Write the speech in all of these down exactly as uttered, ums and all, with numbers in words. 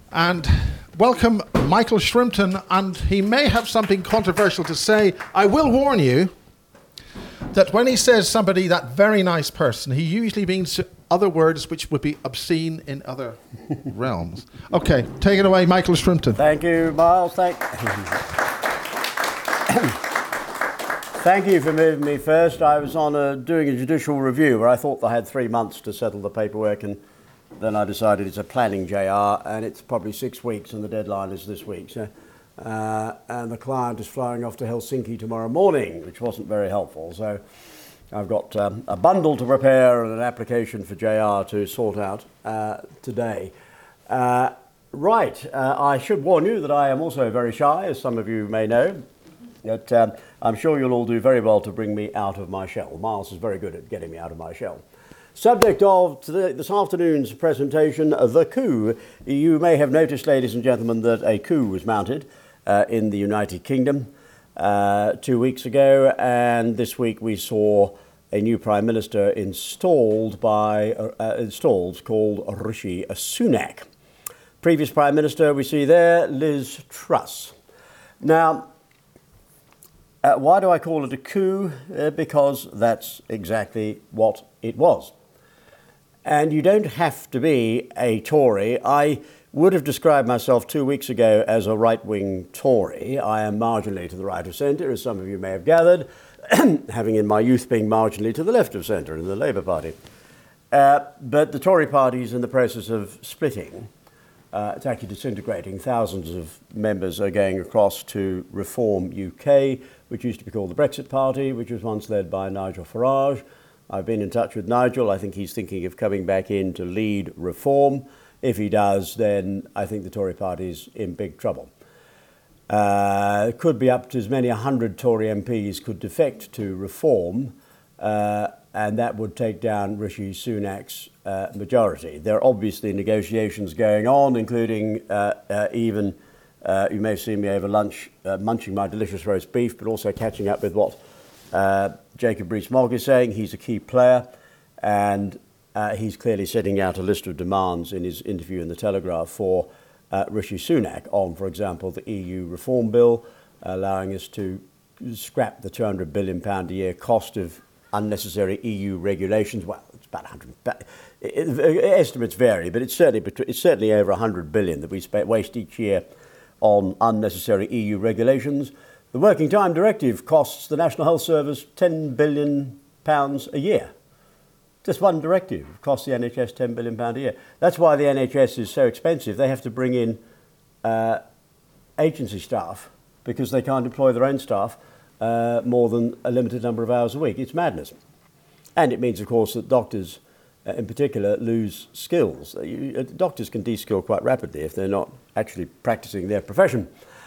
And welcome Michael Shrimpton, and he may have something controversial to say. I will warn you that when he says somebody, that very nice person, he usually means other words which would be obscene in other realms. Okay, take it away, Michael Shrimpton. Thank you, Miles. Thank, Thank you for moving me first. I was on a, doing a judicial review where I thought I had three months to settle the paperwork, and then I decided it's a planning J R, and it's probably six weeks, and the deadline is this week. So, uh, and the client is flying off to Helsinki tomorrow morning, which wasn't very helpful. So I've got um, a bundle to prepare and an application for J R to sort out uh, today. Uh, right, uh, I should warn you that I am also very shy, as some of you may know. But um, I'm sure you'll all do very well to bring me out of my shell. Miles is very good at getting me out of my shell. Subject of today, this afternoon's presentation, the coup. You may have noticed, ladies and gentlemen, that a coup was mounted uh, in the United Kingdom uh, two weeks ago, and this week we saw a new Prime Minister installed by uh, installed called Rishi Sunak. Previous Prime Minister we see there, Liz Truss. Now, uh, why do I call it a coup? Uh, because that's exactly what it was. And you don't have to be a Tory. I would have described myself two weeks ago as a right-wing Tory. I am marginally to the right of centre, as some of you may have gathered, having in my youth been marginally to the left of centre in the Labour Party. Uh, but the Tory party is in the process of splitting. Uh, it's actually disintegrating. Thousands of members are going across to Reform U K, which used to be called the Brexit Party, which was once led by Nigel Farage. I've been in touch with Nigel. I think he's thinking of coming back in to lead Reform. If he does, then I think the Tory party's in big trouble. Uh, it could be up to as many one hundred Tory M Ps could defect to Reform, uh, and that would take down Rishi Sunak's uh, majority. There are obviously negotiations going on, including uh, uh, even, uh, you may have seen me over lunch uh, munching my delicious roast beef, but also catching up with what Uh, Jacob Rees-Mogg is saying. He's a key player, and uh, he's clearly setting out a list of demands in his interview in The Telegraph for uh, Rishi Sunak on, for example, the E U reform bill, allowing us to scrap the two hundred billion pounds a year cost of unnecessary E U regulations. Well, it's about one hundred. It, it, estimates vary, but it's certainly it's certainly over one hundred billion that we waste each year on unnecessary E U regulations. The Working Time Directive costs the National Health Service ten billion pounds a year. Just one directive costs the N H S ten billion pounds a year. That's why the N H S is so expensive. They have to bring in uh, agency staff because they can't employ their own staff uh, more than a limited number of hours a week. It's madness. And it means, of course, that doctors uh, in particular lose skills. You, uh, doctors can de-skill quite rapidly if they're not actually practicing their profession.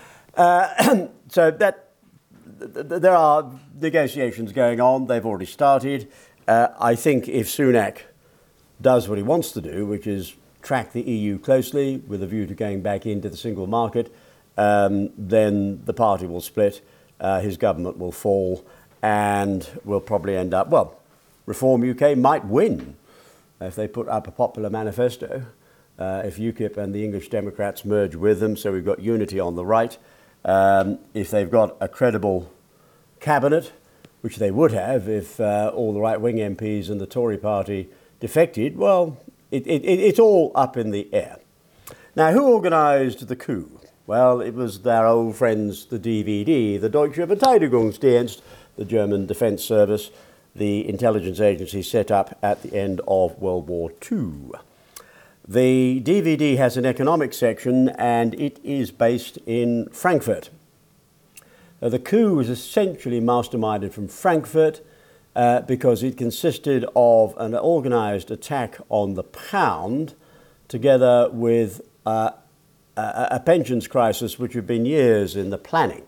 Uh, so that th- th- there are negotiations going on. They've already started. Uh, I think if Sunak does what he wants to do, which is track the E U closely with a view to going back into the single market, um, then the party will split, uh, his government will fall, and we'll probably end up, well, Reform U K might win if they put up a popular manifesto, uh, if UKIP and the English Democrats merge with them, so we've got unity on the right. Um, if they've got a credible cabinet, which they would have if uh, all the right-wing M Ps and the Tory party defected, well, it, it, it's all up in the air. Now, who organised the coup? Well, it was their old friends, the D V D, the Deutsche Verteidigungsdienst, the German Defence Service, the intelligence agency set up at the end of World War Two. The D V D has an economic section, and it is based in Frankfurt. Uh, the coup was essentially masterminded from Frankfurt uh, because it consisted of an organised attack on the pound together with uh, a, a pensions crisis which had been years in the planning.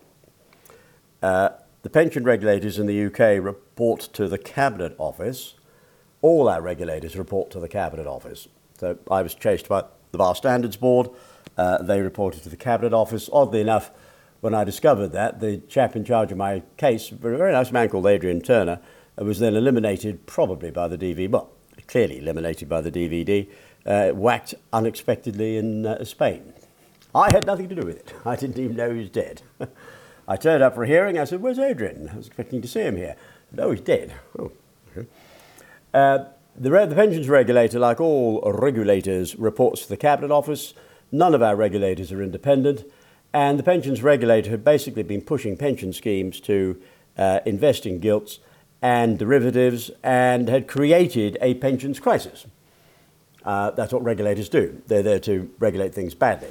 Uh, the pension regulators in the U K report to the Cabinet Office. All our regulators report to the Cabinet Office. So I was chased by the Bar Standards Board. Uh, they reported to the Cabinet Office. Oddly enough, when I discovered that, the chap in charge of my case, a very nice man called Adrian Turner, was then eliminated probably by the D V D. Well, clearly eliminated by the D V D, uh, whacked unexpectedly in uh, Spain. I had nothing to do with it. I didn't even know he was dead. I turned up for a hearing. I said, "Where's Adrian? I was expecting to see him here." No, he's dead. Oh. Okay. Uh, the, re- the pensions regulator, like all regulators, reports to the Cabinet Office. None of our regulators are independent. And the pensions regulator had basically been pushing pension schemes to uh, invest in gilts and derivatives and had created a pensions crisis. Uh, that's what regulators do. They're there to regulate things badly.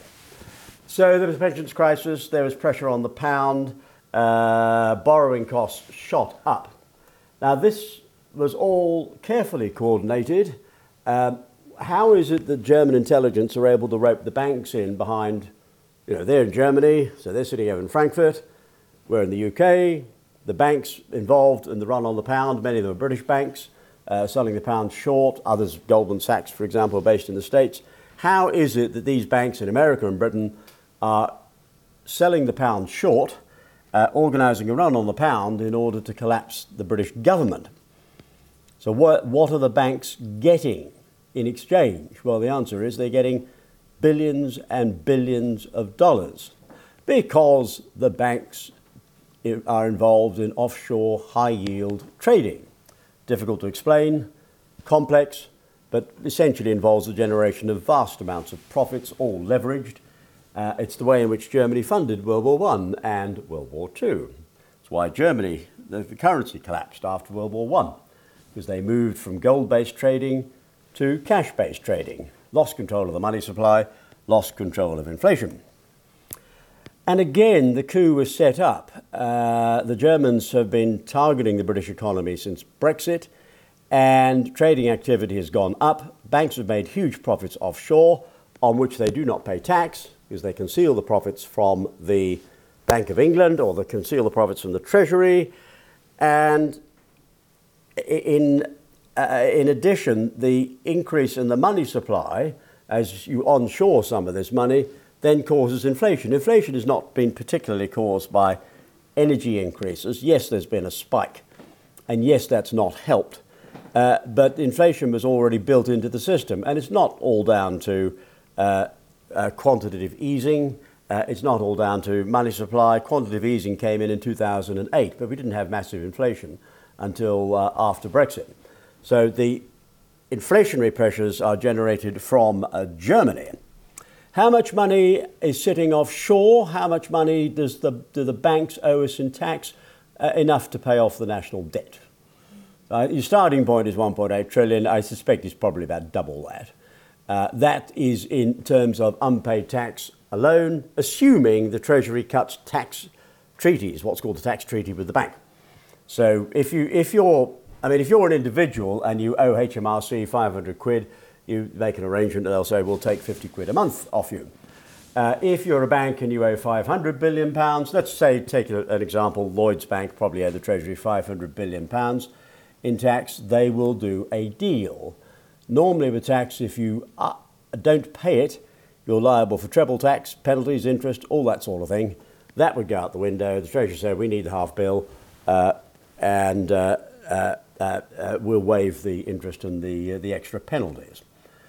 So there was a pensions crisis, there was pressure on the pound, uh, borrowing costs shot up. Now this was all carefully coordinated. Um, how is it that German intelligence are able to rope the banks in behind, you know, they're in Germany, so they're sitting over in Frankfurt, we're in the U K, the banks involved in the run on the pound, many of them are British banks, uh, selling the pound short, others, Goldman Sachs, for example, are based in the States. How is it that these banks in America and Britain are selling the pound short, uh, organising a run on the pound in order to collapse the British government? So what, what are the banks getting in exchange? Well, the answer is they're getting billions and billions of dollars because the banks are involved in offshore high-yield trading. Difficult to explain, complex, but essentially involves the generation of vast amounts of profits, all leveraged. Uh, it's the way in which Germany funded World War One and World War Two. It's why Germany, the, the currency collapsed after World War One, because they moved from gold-based trading to cash-based trading, lost control of the money supply, lost control of inflation. And again, the coup was set up. Uh, the Germans have been targeting the British economy since Brexit, and trading activity has gone up. Banks have made huge profits offshore, on which they do not pay tax, because they conceal the profits from the Bank of England or they conceal the profits from the Treasury. And in, uh, in addition, the increase in the money supply, as you onshore some of this money, then causes inflation. Inflation has not been particularly caused by energy increases. Yes, there's been a spike, and yes, that's not helped. Uh, but inflation was already built into the system, and it's not all down to uh, uh, quantitative easing. Uh, it's not all down to money supply. Quantitative easing came in in two thousand eight, but we didn't have massive inflation until uh, after Brexit. So the inflationary pressures are generated from uh, Germany. How much money is sitting offshore? How much money does the, do the banks owe us in tax? Uh, enough to pay off the national debt. Uh, your starting point is one point eight trillion. I suspect it's probably about double that. Uh, that is in terms of unpaid tax alone, assuming the Treasury cuts tax treaties, what's called the tax treaty with the bank. So if you if you're I mean if you're an individual and you owe H M R C five hundred quid, you make an arrangement and they'll say we'll take fifty quid a month off you. Uh, if you're a bank and you owe five hundred billion pounds, let's say take a, an example, Lloyds Bank probably owe the Treasury five hundred billion pounds in tax, they will do a deal. Normally with tax, if you uh, don't pay it, you're liable for treble tax, penalties, interest, all that sort of thing. That would go out the window. The Treasury said we need the half bill uh, and uh, uh, uh, uh, we'll waive the interest and the, uh, the extra penalties.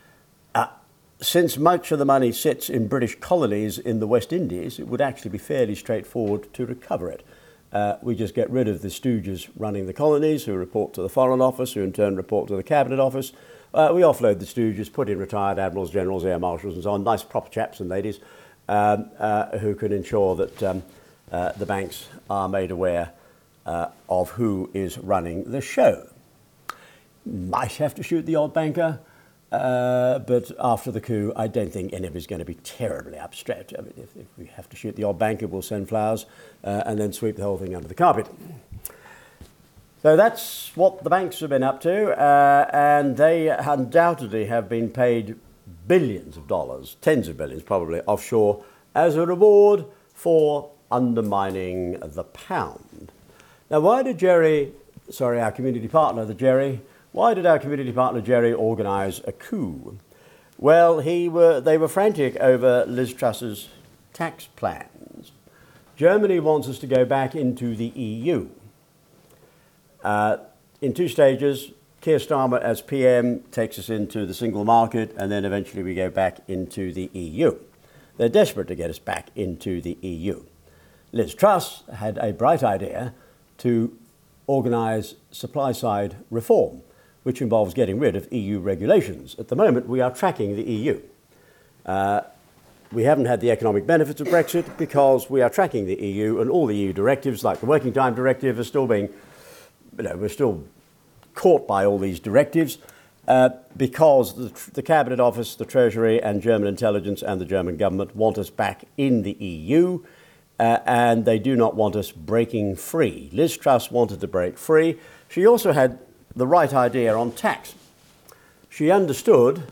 Uh, since much of the money sits in British colonies in the West Indies, it would actually be fairly straightforward to recover it. Uh, we just get rid of the stooges running the colonies who report to the Foreign Office, who in turn report to the Cabinet Office. Uh, we offload the stooges, put in retired admirals, generals, air marshals and so on, nice proper chaps and ladies um, uh, who can ensure that um, uh, the banks are made aware uh, of who is running the show. Might have to shoot the odd banker. Uh, but after the coup, I don't think any of it is going to be terribly abstract. I mean, if, if we have to shoot the odd banker, we'll send flowers uh, and then sweep the whole thing under the carpet. So that's what the banks have been up to, uh, and they undoubtedly have been paid billions of dollars, tens of billions probably, offshore as a reward for undermining the pound. Now, why did Jerry, sorry, our community partner, the Jerry, Why did our community partner Jerry organise a coup? Well, he were, they were frantic over Liz Truss's tax plans. Germany wants us to go back into the E U. Uh, in two stages, Keir Starmer as P M takes us into the single market, and then eventually we go back into the E U. They're desperate to get us back into the E U. Liz Truss had a bright idea to organise supply-side reform, which involves getting rid of E U regulations. At the moment, we are tracking the E U. Uh, we haven't had the economic benefits of Brexit because we are tracking the E U, and all the E U directives, like the Working Time Directive, are still being, you know, we're still caught by all these directives uh, because the, the Cabinet Office, the Treasury, and German intelligence and the German government want us back in the E U, uh, and they do not want us breaking free. Liz Truss wanted to break free. She also had the right idea on tax. She understood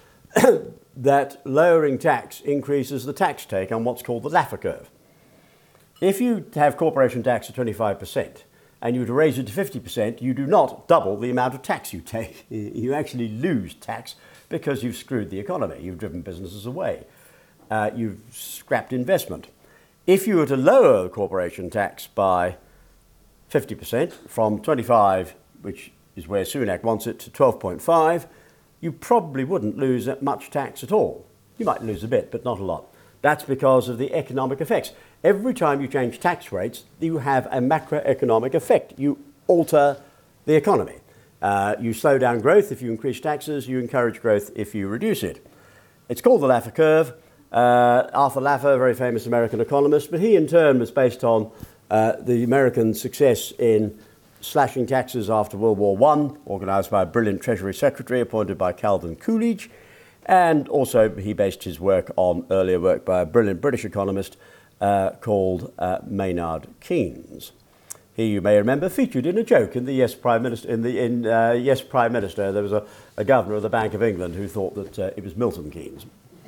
that lowering tax increases the tax take on what's called the Laffer curve. If you have corporation tax at twenty-five percent and you were to raise it to fifty percent, you do not double the amount of tax you take. You actually lose tax because you've screwed the economy. You've driven businesses away. Uh, you've scrapped investment. If you were to lower corporation tax by fifty percent from twenty-five, which is where Sunak wants it, to twelve point five, you probably wouldn't lose that much tax at all. You might lose a bit, but not a lot. That's because of the economic effects. Every time you change tax rates, you have a macroeconomic effect. You alter the economy. Uh, you slow down growth if you increase taxes. You encourage growth if you reduce it. It's called the Laffer curve. Uh, Arthur Laffer, a very famous American economist, but he in turn was based on uh, the American success in slashing taxes after World War One, organised by a brilliant Treasury Secretary appointed by Calvin Coolidge. And also he based his work on earlier work by a brilliant British economist uh, called uh, Maynard Keynes. He, you may remember, featured in a joke in the Yes Prime Minister. In the in uh, Yes Prime Minister, there was a, a governor of the Bank of England who thought that uh, it was Milton Keynes.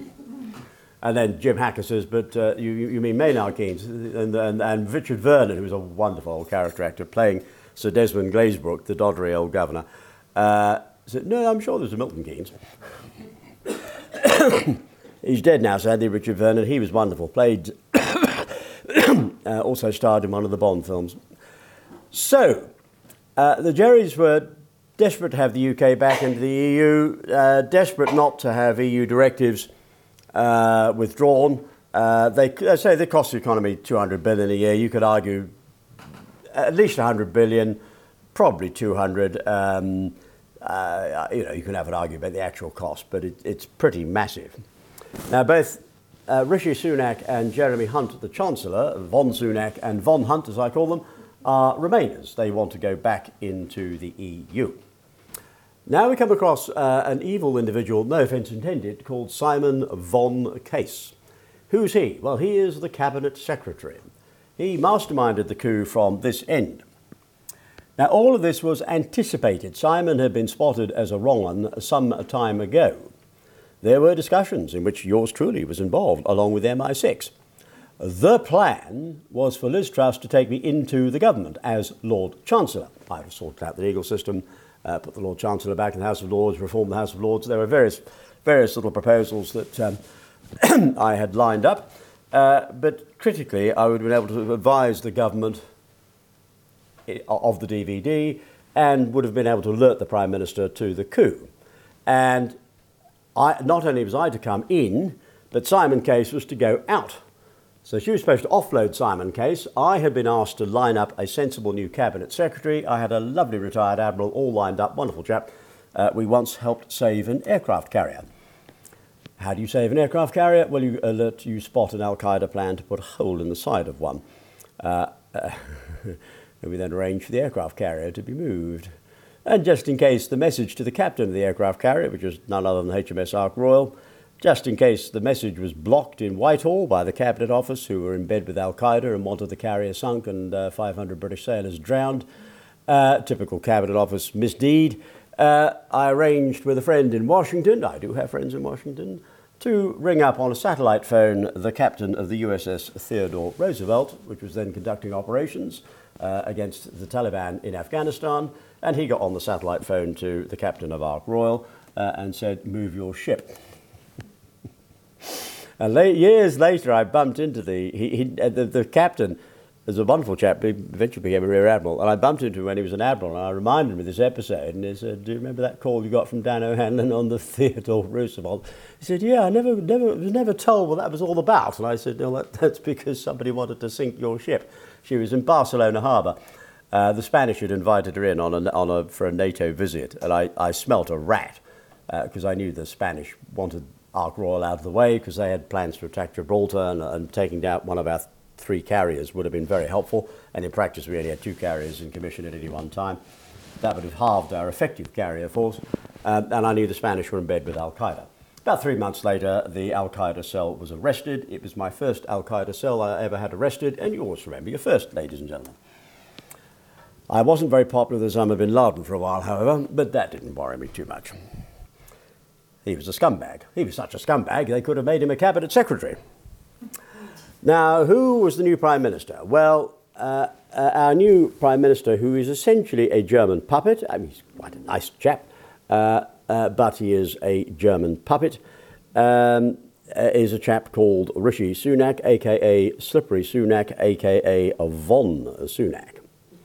And then Jim Hacker says, but uh, you, you mean Maynard Keynes? And, and, and Richard Vernon, who was a wonderful old character actor, playing Sir Desmond Glazebrook, the doddery old governor, uh, said, no, I'm sure there's a Milton Keynes. He's dead now, sadly, Richard Vernon. He was wonderful, played, uh, also starred in one of the Bond films. So, uh, the Jerrys were desperate to have the U K back into the E U, uh, desperate not to have E U directives uh, withdrawn. Uh, they, they say they cost the economy two hundred billion dollars a year. You could argue at least one hundred billion, probably two hundred. Um, uh, you know, you can have an argument about the actual cost, but it, it's pretty massive. Now, both uh, Rishi Sunak and Jeremy Hunt, the Chancellor, von Sunak and von Hunt, as I call them, are Remainers. They want to go back into the E U. Now we come across uh, an evil individual, no offence intended, called Simon von Case. Who's he? Well, he is the Cabinet Secretary. He masterminded the coup from this end. Now, all of this was anticipated. Simon had been spotted as a wrong one some time ago. There were discussions in which yours truly was involved, along with M I six. The plan was for Liz Truss to take me into the government as Lord Chancellor. I would have sorted out the legal system, uh, put the Lord Chancellor back in the House of Lords, reform the House of Lords. There were various, various little proposals that um, I had lined up. Uh, but critically, I would have been able to advise the government of the D V D and would have been able to alert the Prime Minister to the coup. And I, not only was I to come in, but Simon Case was to go out. So she was supposed to offload Simon Case. I had been asked to line up a sensible new Cabinet Secretary. I had a lovely retired Admiral all lined up, wonderful chap. Uh, we once helped save an aircraft carrier. How do you save an aircraft carrier? Well, you alert, you spot an Al-Qaeda plan to put a hole in the side of one. Uh, uh, and we then arrange for the aircraft carrier to be moved. And just in case, the message to the captain of the aircraft carrier, which was none other than H M S Ark Royal, just in case the message was blocked in Whitehall by the Cabinet Office, who were in bed with Al-Qaeda and wanted the carrier sunk and uh, five hundred British sailors drowned. Uh, typical Cabinet Office misdeed. Uh, I arranged with a friend in Washington, I do have friends in Washington, to ring up on a satellite phone the captain of the U S S Theodore Roosevelt, which was then conducting operations uh, against the Taliban in Afghanistan. And he got on the satellite phone to the captain of Ark Royal uh, and said, move your ship. And late, years later, I bumped into the, he, he, uh, the, the captain there's a wonderful chap who eventually became a rear admiral, and I bumped into him when he was an admiral, and I reminded him of this episode, and he said, "Do you remember that call you got from Dan O'Hanlon on the Theodore Roosevelt?" He said, "Yeah, I never, never was never told what that was all about." And I said, "No, that, that's because somebody wanted to sink your ship." She was in Barcelona Harbour. Uh, the Spanish had invited her in on a, on a, for a NATO visit, and I, I smelt a rat because uh, I knew the Spanish wanted Ark Royal out of the way because they had plans to attack Gibraltar, and, and taking down one of our th- three carriers would have been very helpful. And in practice, we only had two carriers in commission at any one time. That would have halved our effective carrier force. Um, and I knew the Spanish were in bed with Al-Qaeda. About three months later, the Al-Qaeda cell was arrested. It was my first Al-Qaeda cell I ever had arrested, and you always remember your first, ladies and gentlemen. I wasn't very popular with Osama bin Laden for a while, however, but that didn't worry me too much. He was a scumbag. He was such a scumbag, they could have made him a cabinet secretary. Now, who was the new Prime Minister? Well, uh, uh, our new Prime Minister, who is essentially a German puppet, I mean, he's quite a nice chap, uh, uh, but he is a German puppet, um, uh, is a chap called Rishi Sunak, a k a. Slippery Sunak, a k a. Von Sunak.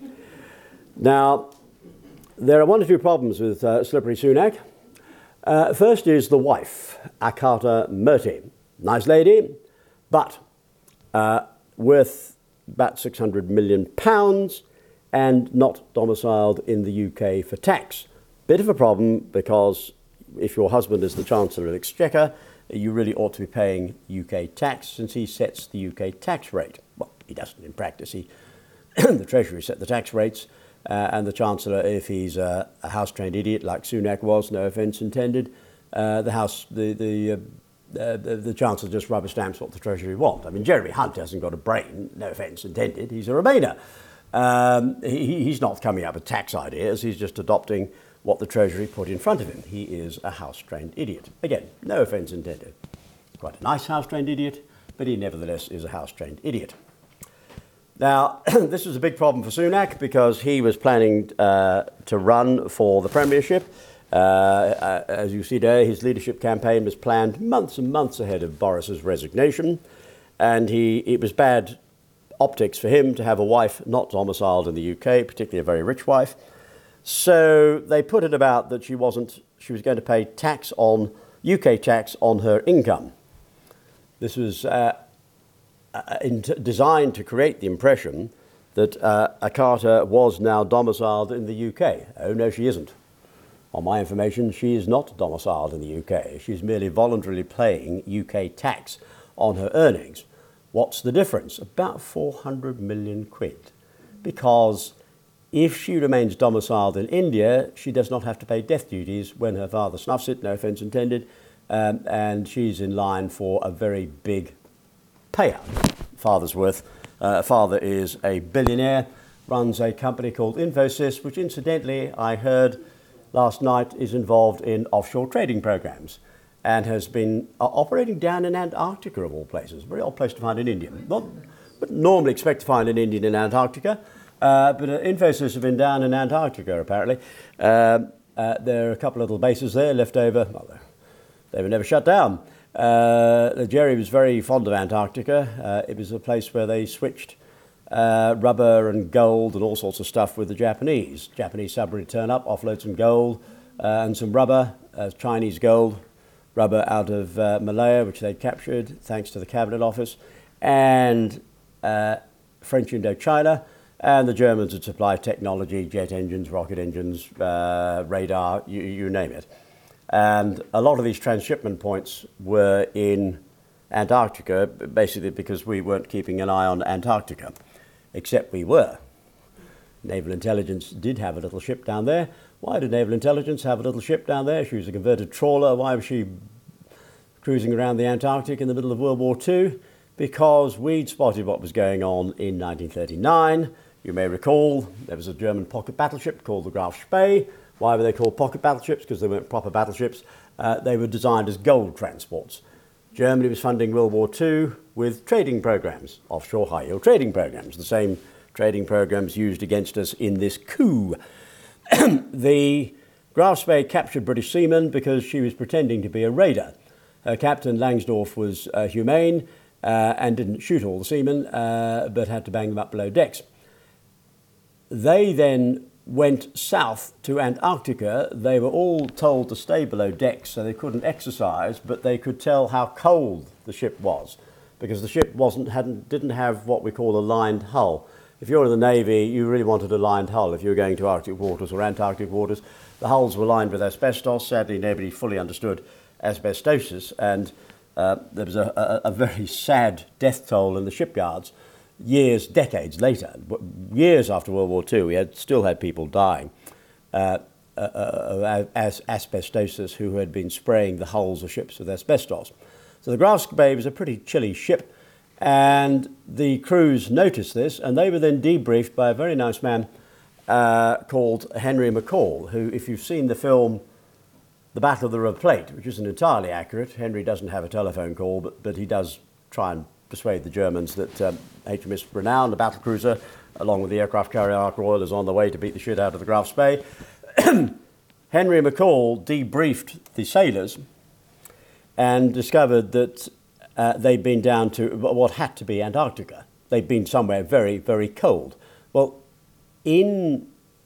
Now, there are one or two problems with uh, Slippery Sunak. Uh, first is the wife, Akata Murty. Nice lady, but uh, worth about six hundred million pounds and not domiciled in the U K for tax. Bit of a problem because if your husband is the Chancellor of the Exchequer, you really ought to be paying U K tax since he sets the U K tax rate. Well, he doesn't in practice. He, the Treasury set the tax rates. Uh, and the Chancellor, if he's uh, a house-trained idiot like Sunak was, no offence intended, uh, the House, the the, uh, uh, the the Chancellor just rubber stamps what the Treasury want. I mean, Jeremy Hunt hasn't got a brain, no offence intended. He's a Remainer. Um, he, he's not coming up with tax ideas. He's just adopting what the Treasury put in front of him. He is a house-trained idiot. Again, no offence intended. Quite a nice house-trained idiot, but he nevertheless is a house-trained idiot. Now, this was a big problem for Sunak because he was planning uh, to run for the premiership. Uh, uh, as you see there, his leadership campaign was planned months and months ahead of Boris's resignation. And he, it was bad optics for him to have a wife not domiciled in the U K, particularly a very rich wife. So they put it about that she wasn't, she was going to pay tax on, U K tax on her income. This was uh, Uh, in t- designed to create the impression that uh, Akata was now domiciled in the U K. Oh, no, she isn't. On my information, she is not domiciled in the U K. She's merely voluntarily paying U K tax on her earnings. What's the difference? About four hundred million quid. Because if she remains domiciled in India, she does not have to pay death duties when her father snuffs it, no offence intended, um, and she's in line for a very big payout. Father's worth. Uh, father is a billionaire, runs a company called Infosys, which incidentally I heard last night is involved in offshore trading programs and has been uh, operating down in Antarctica of all places. Very odd place to find an Indian. Not, but normally expect to find an Indian in Antarctica, uh, but uh, Infosys have been down in Antarctica apparently. Uh, uh, there are a couple of little bases there left over. Well, they were never shut down. Uh, Jerry was very fond of Antarctica. Uh, it was a place where they switched uh, rubber and gold and all sorts of stuff with the Japanese. Japanese submarine turn up, offload some gold uh, and some rubber, uh, Chinese gold, rubber out of uh, Malaya, which they'd captured thanks to the Cabinet Office, and uh, French Indochina, and the Germans would supply technology, jet engines, rocket engines, uh, radar, you, you name it. And a lot of these transshipment points were in Antarctica, basically because we weren't keeping an eye on Antarctica, except we were. Naval Intelligence did have a little ship down there. Why did Naval Intelligence have a little ship down there? She was a converted trawler. Why was she cruising around the Antarctic in the middle of World War Two? Because we'd spotted what was going on in nineteen thirty-nine. You may recall there was a German pocket battleship called the Graf Spee. Why were they called pocket battleships? Because they weren't proper battleships. Uh, they were designed as gold transports. Germany was funding World War Two with trading programs, offshore high-yield trading programs, the same trading programs used against us in this coup. The Graf Spee captured British seamen because she was pretending to be a raider. Her captain, Langsdorff, was uh, humane, uh, and didn't shoot all the seamen, uh, but had to bang them up below decks. They then went south to Antarctica. They were all told to stay below decks so they couldn't exercise, but they could tell how cold the ship was because the ship wasn't, hadn't, didn't have what we call a lined hull. If you're in the Navy, you really wanted a lined hull if you were going to Arctic waters or Antarctic waters. The hulls were lined with asbestos. Sadly, nobody fully understood asbestosis, and uh, there was a, a, a very sad death toll in the shipyards years, decades later. Years after World War Two, we had still had people dying uh, uh, of as asbestosis who had been spraying the hulls of ships with asbestos. So the Graf Spee was a pretty chilly ship, and the crews noticed this, and they were then debriefed by a very nice man uh, called Henry McCall, who, if you've seen the film The Battle of the River Plate, which isn't entirely accurate, Henry doesn't have a telephone call, but, but he does try and persuade the Germans that um, H M S Renown, the battle cruiser, along with the aircraft carrier Ark Royal, is on the way to beat the shit out of the Graf Spee. Henry McCall debriefed the sailors and discovered that uh, they'd been down to what had to be Antarctica. They'd been somewhere very, very cold. Well, in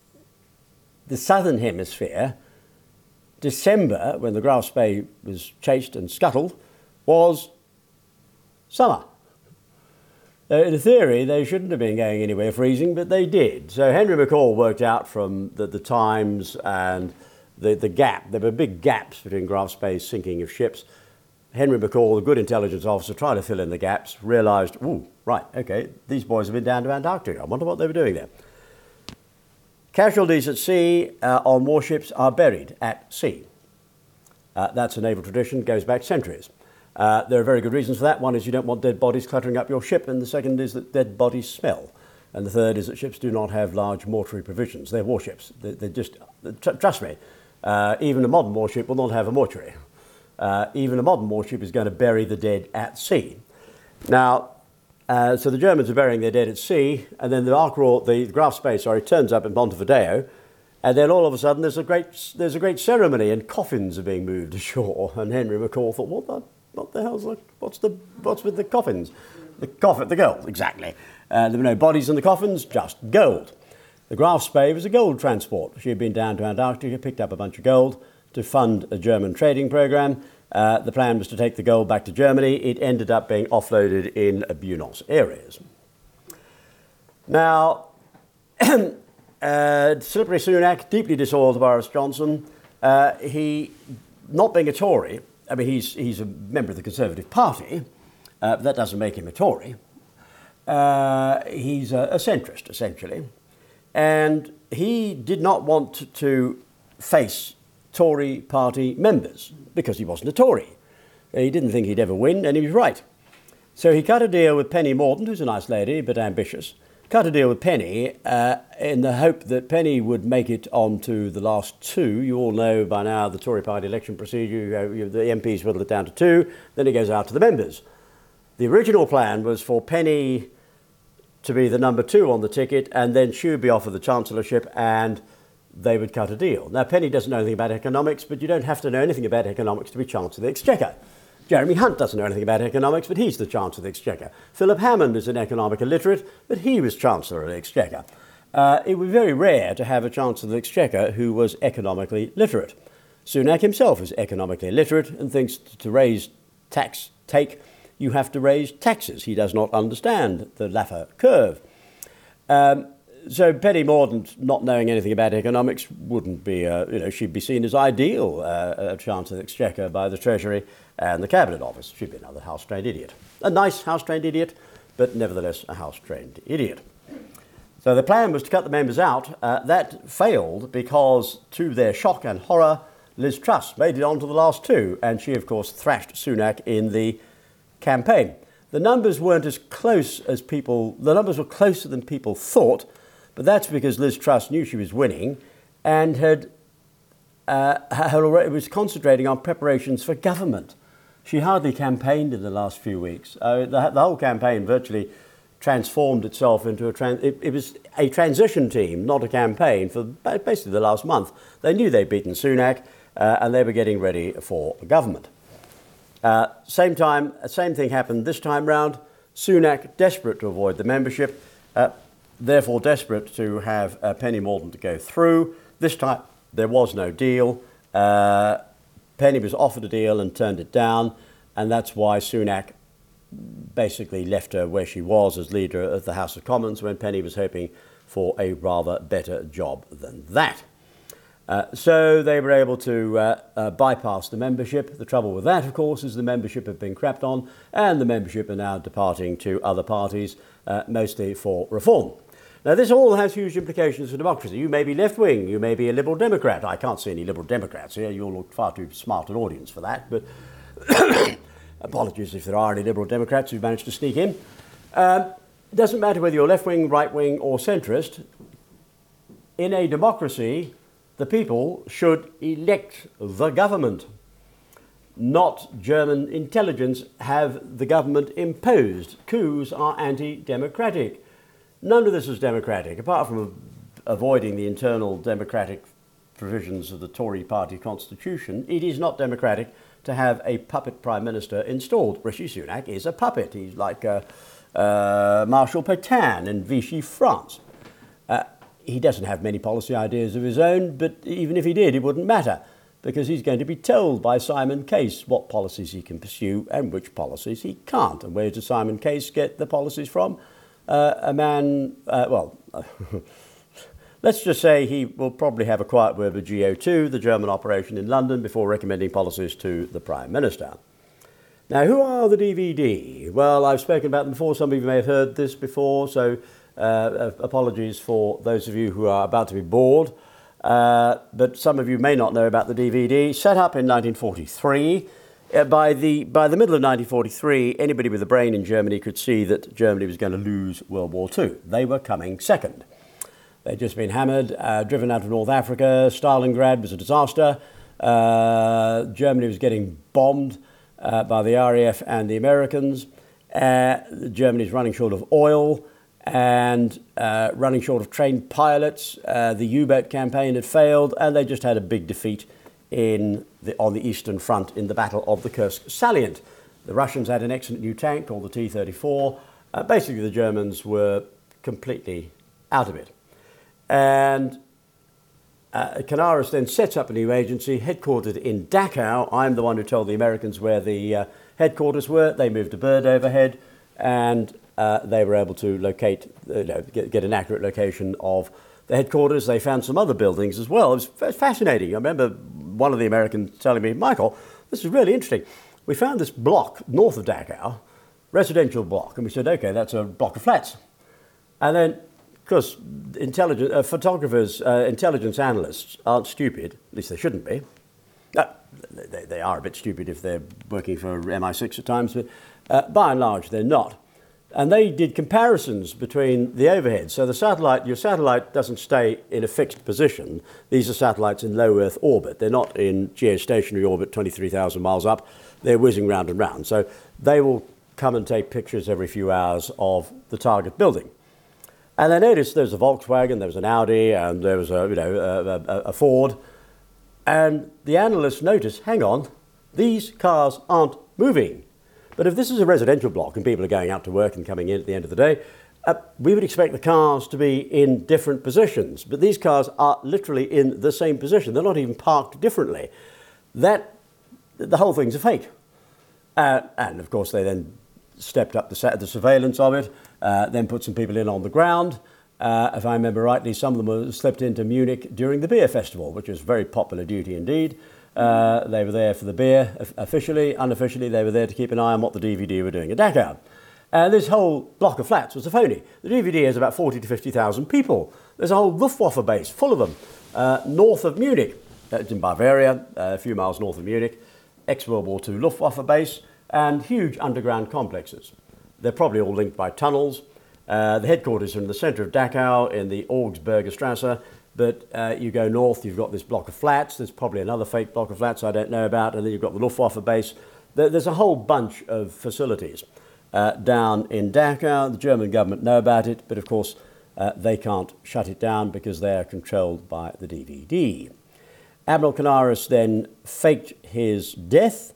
the southern hemisphere, December, when the Graf Spee was chased and scuttled, was summer. Uh, in theory, they shouldn't have been going anywhere freezing, but they did. So Henry McCall worked out from the, the times and the, the gap. There were big gaps between Graf Spee's sinking of ships. Henry McCall, a good intelligence officer, trying to fill in the gaps, realised, ooh, right, okay, these boys have been down to Antarctica. I wonder what they were doing there. Casualties at sea uh, on warships are buried at sea. Uh, that's a naval tradition, goes back centuries. Uh, there are very good reasons for that. One is you don't want dead bodies cluttering up your ship, and the second is that dead bodies smell. And the third is that ships do not have large mortuary provisions. They're warships. They, they just, tr trust me, uh, even a modern warship will not have a mortuary. Uh, even a modern warship is going to bury the dead at sea. Now, uh, so the Germans are burying their dead at sea, and then the Ark Royal, the Graf Spee, sorry, turns up in Montevideo, and then all of a sudden there's a great, there's a great ceremony, and coffins are being moved ashore. And Henry McCall thought, what the? What the hell's like? What's the what's with the coffins? The coffin, the gold, exactly. Uh, there were no bodies in the coffins, just gold. The Graf Spee was a gold transport. She had been down to Antarctica, picked up a bunch of gold to fund a German trading program. Uh, the plan was to take the gold back to Germany. It ended up being offloaded in Buenos Aires. Now, uh, Slippery Sunak, deeply disloyal to Boris Johnson. Uh, he, not being a Tory. I mean, he's, he's a member of the Conservative Party, uh, but that doesn't make him a Tory. Uh, he's a, a centrist, essentially. And he did not want to face Tory party members because he wasn't a Tory. He didn't think he'd ever win, and he was right. So he cut a deal with Penny Mordaunt, who's a nice lady, but ambitious. Cut a deal with Penny uh, in the hope that Penny would make it on to the last two. You all know by now the Tory party election procedure. You have, you have the M Ps whittle it down to two, then it goes out to the members. The original plan was for Penny to be the number two on the ticket, and then she would be offered the chancellorship, and they would cut a deal. Now, Penny doesn't know anything about economics, but you don't have to know anything about economics to be Chancellor of the Exchequer. Jeremy Hunt doesn't know anything about economics, but he's the Chancellor of the Exchequer. Philip Hammond is an economic illiterate, but he was Chancellor of the Exchequer. Uh, it was very rare to have a Chancellor of the Exchequer who was economically literate. Sunak himself is economically illiterate and thinks to raise tax take, you have to raise taxes. He does not understand the Laffer curve. Um, so Penny Mordaunt, not knowing anything about economics, wouldn't be, uh, you know, she'd be seen as ideal uh, Chancellor of the Exchequer by the Treasury and the Cabinet Office. She'd be another house-trained idiot. A nice house-trained idiot, but nevertheless a house-trained idiot. So the plan was to cut the members out. Uh, that failed because, to their shock and horror, Liz Truss made it on to the last two, and she, of course, thrashed Sunak in the campaign. The numbers weren't as close as people, the numbers were closer than people thought, but that's because Liz Truss knew she was winning and had, uh, had already, was concentrating on preparations for government. She hardly campaigned in the last few weeks. Uh, the, the whole campaign virtually transformed itself into a... Trans it, it was a transition team, not a campaign, for basically the last month. They knew they'd beaten Sunak, uh, and they were getting ready for government. Uh, same time, same thing happened this time round. Sunak, desperate to avoid the membership, uh, therefore desperate to have uh, Penny Mordaunt to go through. This time there was no deal. Uh, Penny was offered a deal and turned it down, and that's why Sunak basically left her where she was as leader of the House of Commons when Penny was hoping for a rather better job than that. Uh, so they were able to uh, uh, bypass the membership. The trouble with that, of course, is the membership have been crapped on, and the membership are now departing to other parties, uh, mostly for reform. Now, this all has huge implications for democracy. You may be left-wing, you may be a Liberal Democrat. I can't see any Liberal Democrats here. You'll look far too smart an audience for that, but apologies if there are any Liberal Democrats who've managed to sneak in. Um, it doesn't matter whether you're left-wing, right-wing or centrist. In a democracy, the people should elect the government, not German intelligence have the government imposed. Coups are anti-democratic. None of this is democratic, apart from avoiding the internal democratic provisions of the Tory party constitution. It is not democratic to have a puppet prime minister installed. Rishi Sunak is a puppet. He's like uh, uh, Marshal Pétain in Vichy France. Uh, He doesn't have many policy ideas of his own, but even if he did, it wouldn't matter, because he's going to be told by Simon Case what policies he can pursue and which policies he can't. And where does Simon Case get the policies from? Uh, a man, uh, well, let's just say he will probably have a quiet word with G O two, the German operation in London, before recommending policies to the Prime Minister. Now, who are the D V D? Well, I've spoken about them before. Some of you may have heard this before, so Uh, apologies for those of you who are about to be bored, uh, but some of you may not know about the D V D. Set up in nineteen forty-three. Uh, by the by the middle of nineteen forty-three, anybody with a brain in Germany could see that Germany was going to lose World War Two. They were coming second. They'd just been hammered, uh, driven out of North Africa. Stalingrad was a disaster. Uh, Germany was getting bombed uh, by the R A F and the Americans. Uh, Germany's running short of oil and uh, running short of trained pilots. Uh, the U-boat campaign had failed, and they just had a big defeat in the, on the Eastern Front in the Battle of the Kursk salient. The Russians had an excellent new tank called the T thirty-four. Uh, basically, the Germans were completely out of it. And uh, Canaris then sets up a new agency headquartered in Dachau. I'm the one who told the Americans where the uh, headquarters were. They moved a bird overhead, and Uh, they were able to locate, uh, you know, get, get an accurate location of the headquarters. They found some other buildings as well. It was fascinating. I remember one of the Americans telling me, Michael, this is really interesting. We found this block north of Dachau, residential block, and we said, okay, that's a block of flats. And then, of course, intelligence, uh, photographers, uh, intelligence analysts aren't stupid, at least they shouldn't be. Uh, they, they are a bit stupid if they're working for M I six at times, but uh, by and large, they're not. And they did comparisons between the overheads. So the satellite, your satellite doesn't stay in a fixed position. These are satellites in low Earth orbit. They're not in geostationary orbit twenty-three thousand miles up. They're whizzing round and round. So they will come and take pictures every few hours of the target building. And they noticed there was a Volkswagen, there was an Audi, and there was a, you know, a, a, a Ford. And the analysts noticed, hang on, these cars aren't moving. But if this is a residential block and people are going out to work and coming in at the end of the day, uh, we would expect the cars to be in different positions. But these cars are literally in the same position. They're not even parked differently. That, the whole thing's a fake. Uh, and of course, they then stepped up the, the surveillance of it, uh, then put some people in on the ground. Uh, if I remember rightly, some of them were slipped into Munich during the beer festival, which was very popular duty indeed. Uh, they were there for the beer. Officially, unofficially, they were there to keep an eye on what the D V D were doing at Dachau. And this whole block of flats was a phony. The D V D has about forty to fifty thousand people. There's a whole Luftwaffe base full of them uh, north of Munich. It's in Bavaria, uh, a few miles north of Munich. Ex-World War Two Luftwaffe base and huge underground complexes. They're probably all linked by tunnels. Uh, the headquarters are in the centre of Dachau in the Augsburger Strasse. But uh, you go north, you've got this block of flats. There's probably another fake block of flats I don't know about. And then you've got the Luftwaffe base. There, there's a whole bunch of facilities uh, down in Dachau. The German government know about it. But of course, uh, they can't shut it down because they are controlled by the D V D. Admiral Canaris then faked his death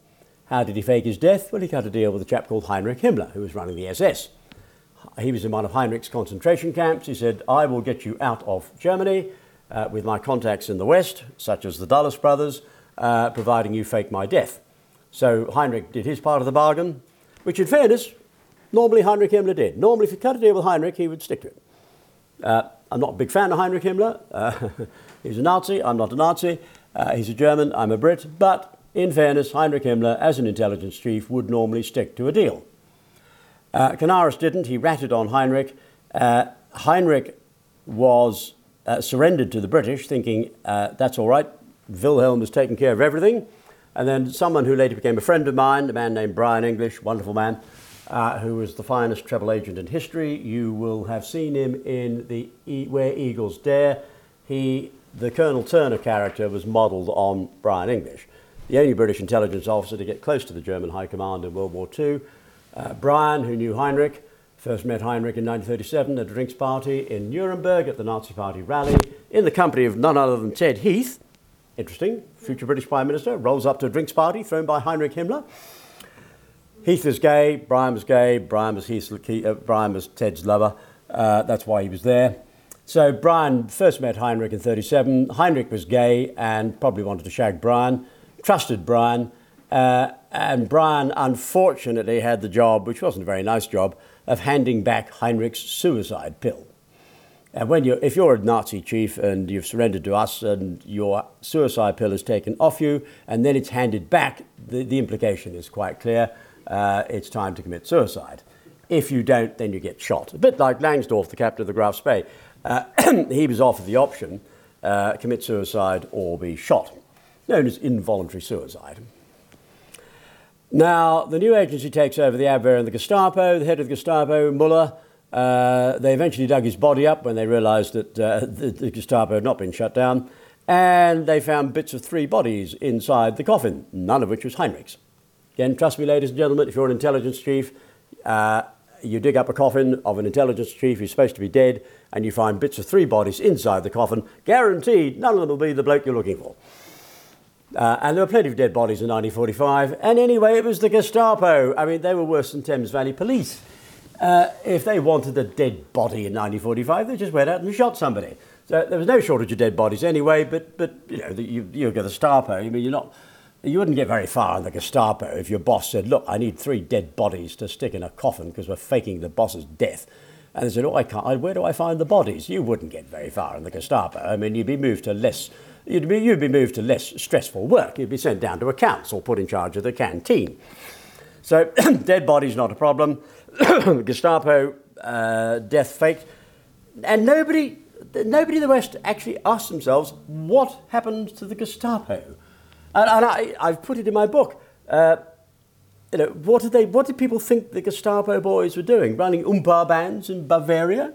How did he fake his death? Well, he cut a deal with a chap called Heinrich Himmler, who was running the S S. He was in one of Heinrich's concentration camps. He said, I will get you out of Germany uh, with my contacts in the West, such as the Dulles brothers, uh, providing you fake my death. So Heinrich did his part of the bargain, which in fairness, normally Heinrich Himmler did. Normally, if you cut a deal with Heinrich, he would stick to it. Uh, I'm not a big fan of Heinrich Himmler. Uh, he's a Nazi. I'm not a Nazi. Uh, he's a German. I'm a Brit. But in fairness, Heinrich Himmler, as an intelligence chief, would normally stick to a deal. Uh, Canaris didn't. He ratted on Heinrich. Uh, Heinrich was uh, surrendered to the British, thinking uh, that's all right. Wilhelm has taken care of everything. And then someone who later became a friend of mine, a man named Brian English, wonderful man, uh, who was the finest treble agent in history. You will have seen him in the e- Where Eagles Dare. He, the Colonel Turner character, was modelled on Brian English, the only British intelligence officer to get close to the German High Command in World War Two. Uh, Brian, who knew Heinrich, first met Heinrich in nineteen thirty-seven at a drinks party in Nuremberg at the Nazi Party rally, in the company of none other than Ted Heath. Interesting, future British Prime Minister, rolls up to a drinks party thrown by Heinrich Himmler. Heath was gay, Brian was gay, Brian was, Heath's, uh, Brian was Ted's lover. Uh, that's why he was there. So Brian first met Heinrich in thirty-seven. Heinrich was gay and probably wanted to shag Brian, trusted Brian, uh, and Brian unfortunately had the job, which wasn't a very nice job, of handing back Heinrich's suicide pill. And when you, if you're a Nazi chief and you've surrendered to us and your suicide pill is taken off you and then it's handed back, the, the implication is quite clear. Uh, it's time to commit suicide. If you don't, then you get shot. A bit like Langsdorff, the captain of the Graf Spee. Uh, he was offered the option, uh, commit suicide or be shot, known as involuntary suicide. Now, the new agency takes over the Abwehr and the Gestapo. The head of the Gestapo, Muller, uh, they eventually dug his body up when they realised that uh, the, the Gestapo had not been shut down, and they found bits of three bodies inside the coffin, none of which was Heinrich's. Again, trust me, ladies and gentlemen, if you're an intelligence chief, uh, you dig up a coffin of an intelligence chief who's supposed to be dead, and you find bits of three bodies inside the coffin, guaranteed none of them will be the bloke you're looking for. Uh, and there were plenty of dead bodies in nineteen forty-five. And anyway, it was the Gestapo. I mean, they were worse than Thames Valley Police. Uh, if they wanted a dead body in nineteen forty-five, they just went out and shot somebody. So there was no shortage of dead bodies anyway, but, but you know, you, you're the Gestapo. I mean, you're not, you wouldn't get very far in the Gestapo if your boss said, look, I need three dead bodies to stick in a coffin because we're faking the boss's death. And they said, oh, I can't, where do I find the bodies? You wouldn't get very far in the Gestapo. I mean, you'd be moved to less... You'd be, you'd be moved to less stressful work. You'd be sent down to accounts or put in charge of the canteen. So dead body's not a problem. Gestapo uh, death faked. And nobody, nobody in the West actually asked themselves, what happened to the Gestapo? And, and I, I've put it in my book. Uh, you know, what did they? What did people think the Gestapo boys were doing? Running Oompa bands in Bavaria?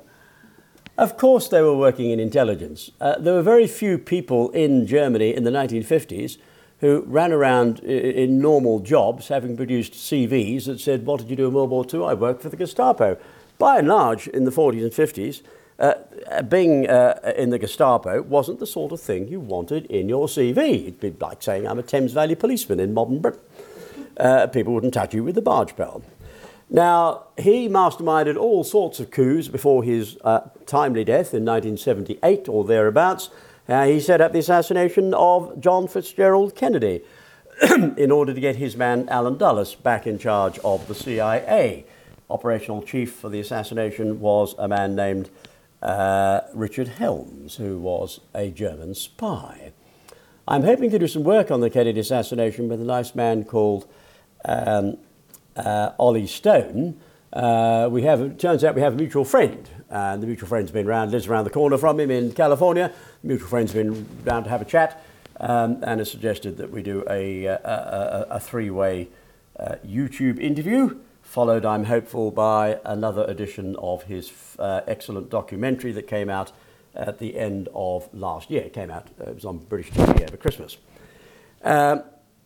Of course they were working in intelligence. Uh, there were very few people in Germany in the nineteen fifties who ran around in, in normal jobs, having produced C Vs that said, what did you do in World War Two? I worked for the Gestapo. By and large, in the forties and fifties, uh, being uh, in the Gestapo wasn't the sort of thing you wanted in your C V. It'd be like saying I'm a Thames Valley policeman in modern Britain. Uh, people wouldn't touch you with the barge pole. Now, he masterminded all sorts of coups before his uh, timely death in nineteen seventy-eight or thereabouts. Uh, he set up the assassination of John Fitzgerald Kennedy in order to get his man Alan Dulles back in charge of the C I A. Operational chief for the assassination was a man named uh, Richard Helms, who was a German spy. I'm hoping to do some work on the Kennedy assassination with a nice man called... Um, Uh, Ollie Stone. Uh, we have, it turns out we have a mutual friend, and the mutual friend's been around, lives around the corner from him in California. The mutual friend's been round to have a chat, um, and has suggested that we do a, a, a, a three-way uh, YouTube interview, followed, I'm hopeful, by another edition of his uh, excellent documentary that came out at the end of last year. It came out, uh, it was on British T V over Christmas. Um,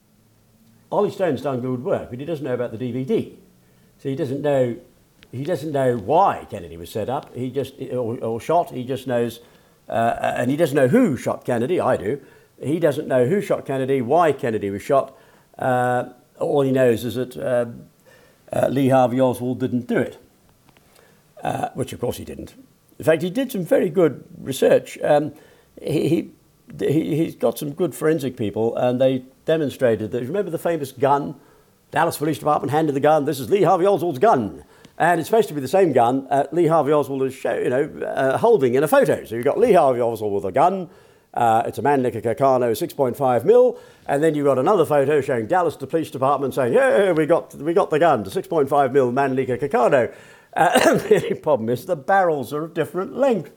Ollie Stone's done good work, but he doesn't know about the D V D. So he doesn't know, he doesn't know why Kennedy was set up. He just or, or shot. He just knows, uh, and he doesn't know who shot Kennedy. I do. He doesn't know who shot Kennedy, why Kennedy was shot, uh, all he knows is that uh, uh, Lee Harvey Oswald didn't do it, uh, which of course he didn't. In fact, he did some very good research. Um, he, he, he, he's got some good forensic people, and they demonstrated that, remember the famous gun? Dallas Police Department handed the gun, this is Lee Harvey Oswald's gun. And it's supposed to be the same gun uh, Lee Harvey Oswald is show, you know, uh, holding in a photo. So you've got Lee Harvey Oswald with a gun. Uh, it's a Mannlicher Carcano six point five mil. And then you've got another photo showing Dallas Police Department saying, yeah, we got, we got the gun, the six point five mil Mannlicher Carcano. Uh, the only problem is the barrels are of different length.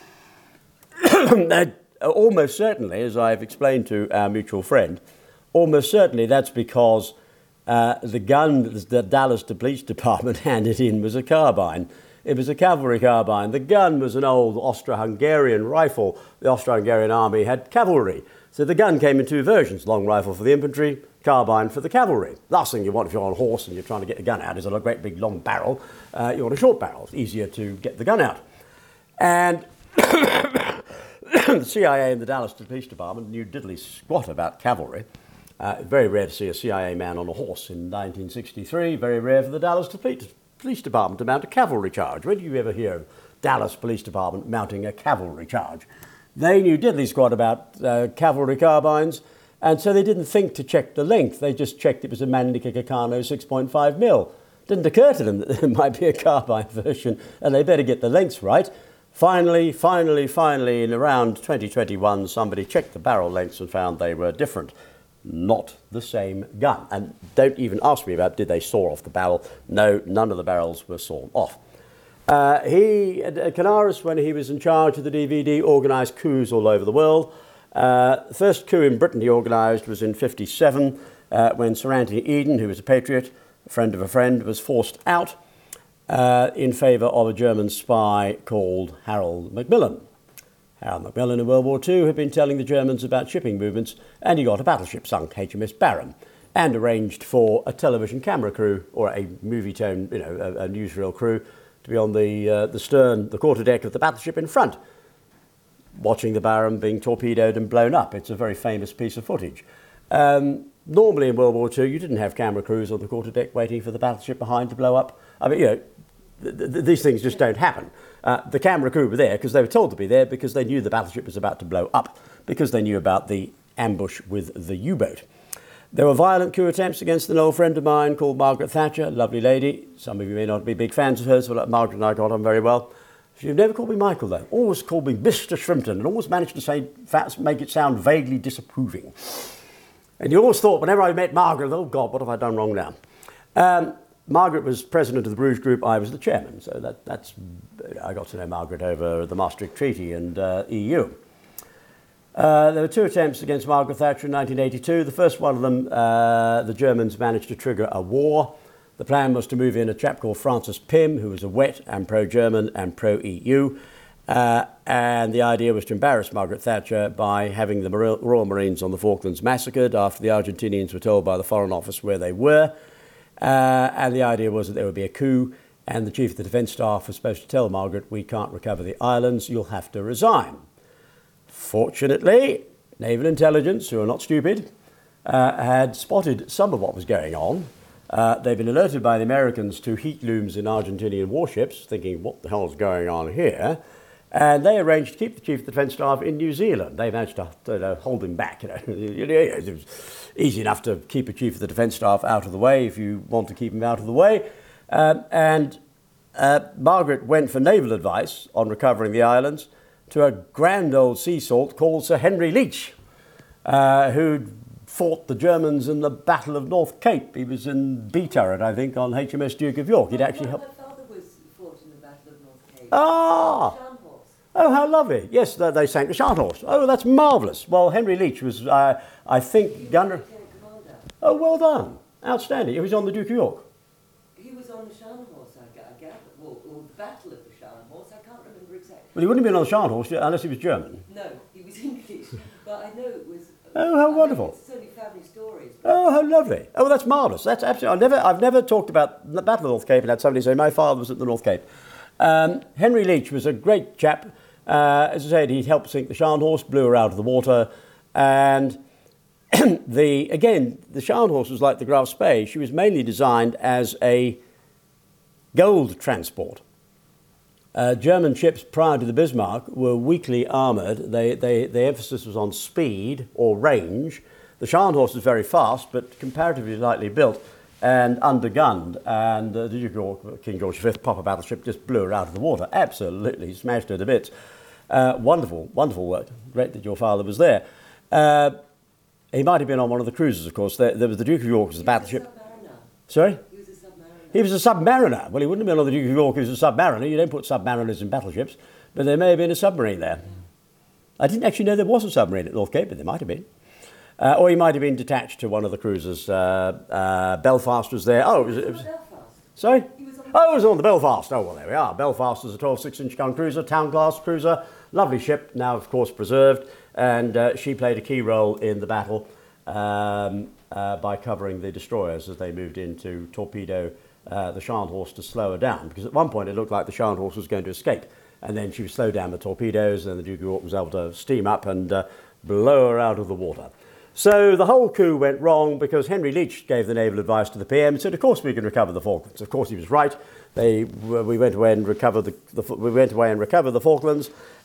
Almost certainly, as I've explained to our mutual friend, almost certainly that's because Uh, the gun that the Dallas Police Department handed in was a carbine. It was a cavalry carbine. The gun was an old Austro-Hungarian rifle. The Austro-Hungarian army had cavalry. So the gun came in two versions, long rifle for the infantry, carbine for the cavalry. Last thing you want if you're on a horse and you're trying to get the gun out is a great big long barrel. Uh, you want a short barrel. It's easier to get the gun out. And the C I A and the Dallas Police Department knew diddly squat about cavalry. Uh, very rare to see a C I A man on a horse in nineteen sixty-three. Very rare for the Dallas Police Department to mount a cavalry charge. When do you ever hear of Dallas Police Department mounting a cavalry charge? They knew diddly squat about uh, cavalry carbines, and so they didn't think to check the length. They just checked it was a Mannlicher Carcano six point five mil. Didn't occur to them that there might be a carbine version, and they better get the lengths right. Finally, finally, finally, in around twenty twenty-one, somebody checked the barrel lengths and found they were different. Not the same gun. And don't even ask me about did they saw off the barrel. No, none of the barrels were sawn off. Uh, he, uh, Canaris, when he was in charge of the D V D, organised coups all over the world. Uh, the first coup in Britain he organised was in fifty-seven, uh, when Sir Anthony Eden, who was a patriot, a friend of a friend, was forced out uh, in favour of a German spy called Harold Macmillan. Harold Macmillan in World War Two had been telling the Germans about shipping movements, and he got a battleship sunk, H M S Barron, and arranged for a television camera crew, or a movie tone, you know, a, a newsreel crew, to be on the, uh, the stern, the quarterdeck of the battleship in front, watching the Barron being torpedoed and blown up. It's a very famous piece of footage. Um, normally in World War Two, you didn't have camera crews on the quarterdeck waiting for the battleship behind to blow up. I mean, you know, th th these things just don't happen. Uh, the camera crew were there because they were told to be there because they knew the battleship was about to blow up, because they knew about the ambush with the U-boat. There were violent coup attempts against an old friend of mine called Margaret Thatcher, a lovely lady. Some of you may not be big fans of hers, but like Margaret and I got on very well. She'd never called me Michael, though. Always called me Mister Shrimpton, and always managed to say, make it sound vaguely disapproving. And you always thought, whenever I met Margaret, oh God, what have I done wrong now? Um, Margaret was president of the Bruges Group, I was the chairman, so that, that's, I got to know Margaret over the Maastricht Treaty and uh, E U. Uh, there were two attempts against Margaret Thatcher in nineteen eighty-two. The first one of them, uh, the Germans managed to trigger a war. The plan was to move in a chap called Francis Pym, who was a wet and pro-German and pro-E U. Uh, and the idea was to embarrass Margaret Thatcher by having the Royal Marines on the Falklands massacred after the Argentinians were told by the Foreign Office where they were. Uh, and the idea was that there would be a coup, and the Chief of the Defence Staff was supposed to tell Margaret, we can't recover the islands, you'll have to resign. Fortunately, naval intelligence, who are not stupid, uh, had spotted some of what was going on. Uh, they'd been alerted by the Americans to heat looms in Argentinian warships, thinking, what the hell is going on here? And they arranged to keep the Chief of the Defence Staff in New Zealand. They managed to you know, hold him back. You know. It was easy enough to keep a Chief of the Defence Staff out of the way if you want to keep him out of the way. Um, and uh, Margaret went for naval advice on recovering the islands to a grand old sea salt called Sir Henry Leach, uh, who'd fought the Germans in the Battle of North Cape. He was in B turret, I think, on H M S Duke of York. He'd actually helped. My father was fought in the Battle of North Cape. Ah! Oh, how lovely. Yes, they, they sank the Sharnhorse. Oh, that's marvellous. Well, Henry Leach was, uh, I think, gunner. Oh, well done. Outstanding. He was on the Duke of York. He was on the Sharnhorse, I gather. Well, or the Battle of the Sharnhorse. I can't remember exactly. Well, he wouldn't have been on the Sharnhorse unless he was German. No, he was English. But I know it was... Oh, how I wonderful. It's only family stories. Oh, how lovely. Oh, that's marvellous. That's absolutely... I've never, I've never talked about the Battle of North Cape and had somebody say, my father was at the North Cape. Um, Henry Leach was a great chap. Uh, as I said, he helped sink the Sharnhorse, blew her out of the water, and the again, the Scharnhorst was like the Graf Spee. She was mainly designed as a gold transport. Uh, German ships prior to the Bismarck were weakly armoured. They, they, the emphasis was on speed or range. The Scharnhorst was very fast, but comparatively lightly built and undergunned. And uh, the Duke of York, King George the Fifth, proper battleship, just blew her out of the water. Absolutely smashed her to bits. Uh, wonderful, wonderful work. Great that your father was there. Uh, he might have been on one of the cruisers, of course. There, there was the Duke of York, was the battleship. Sorry? He was a submariner. Well, he wouldn't have been on the Duke of York, he was a submariner. You don't put submariners in battleships. But there may have been a submarine there. I didn't actually know there was a submarine at North Cape, but there might have been. Uh, or he might have been detached to one of the cruisers. Uh, uh, Belfast was there. Oh, it was... It was sorry? Oh, it was on the Belfast. Oh, well, there we are. Belfast is a twelve six-inch gun cruiser, town class cruiser. Lovely ship, now, of course, preserved. And uh, she played a key role in the battle um, uh, by covering the destroyers as they moved in to torpedo uh, the Scharnhorst to slow her down. Because at one point it looked like the Scharnhorst was going to escape. And then she was slowed down with torpedoes, and the Duke of York was able to steam up and uh, blow her out of the water. So the whole coup went wrong because Henry Leach gave the naval advice to the P M and said, of course we can recover the Falklands. Of course he was right. They, we went away and recovered the, the, we went away and recovered the Falklands,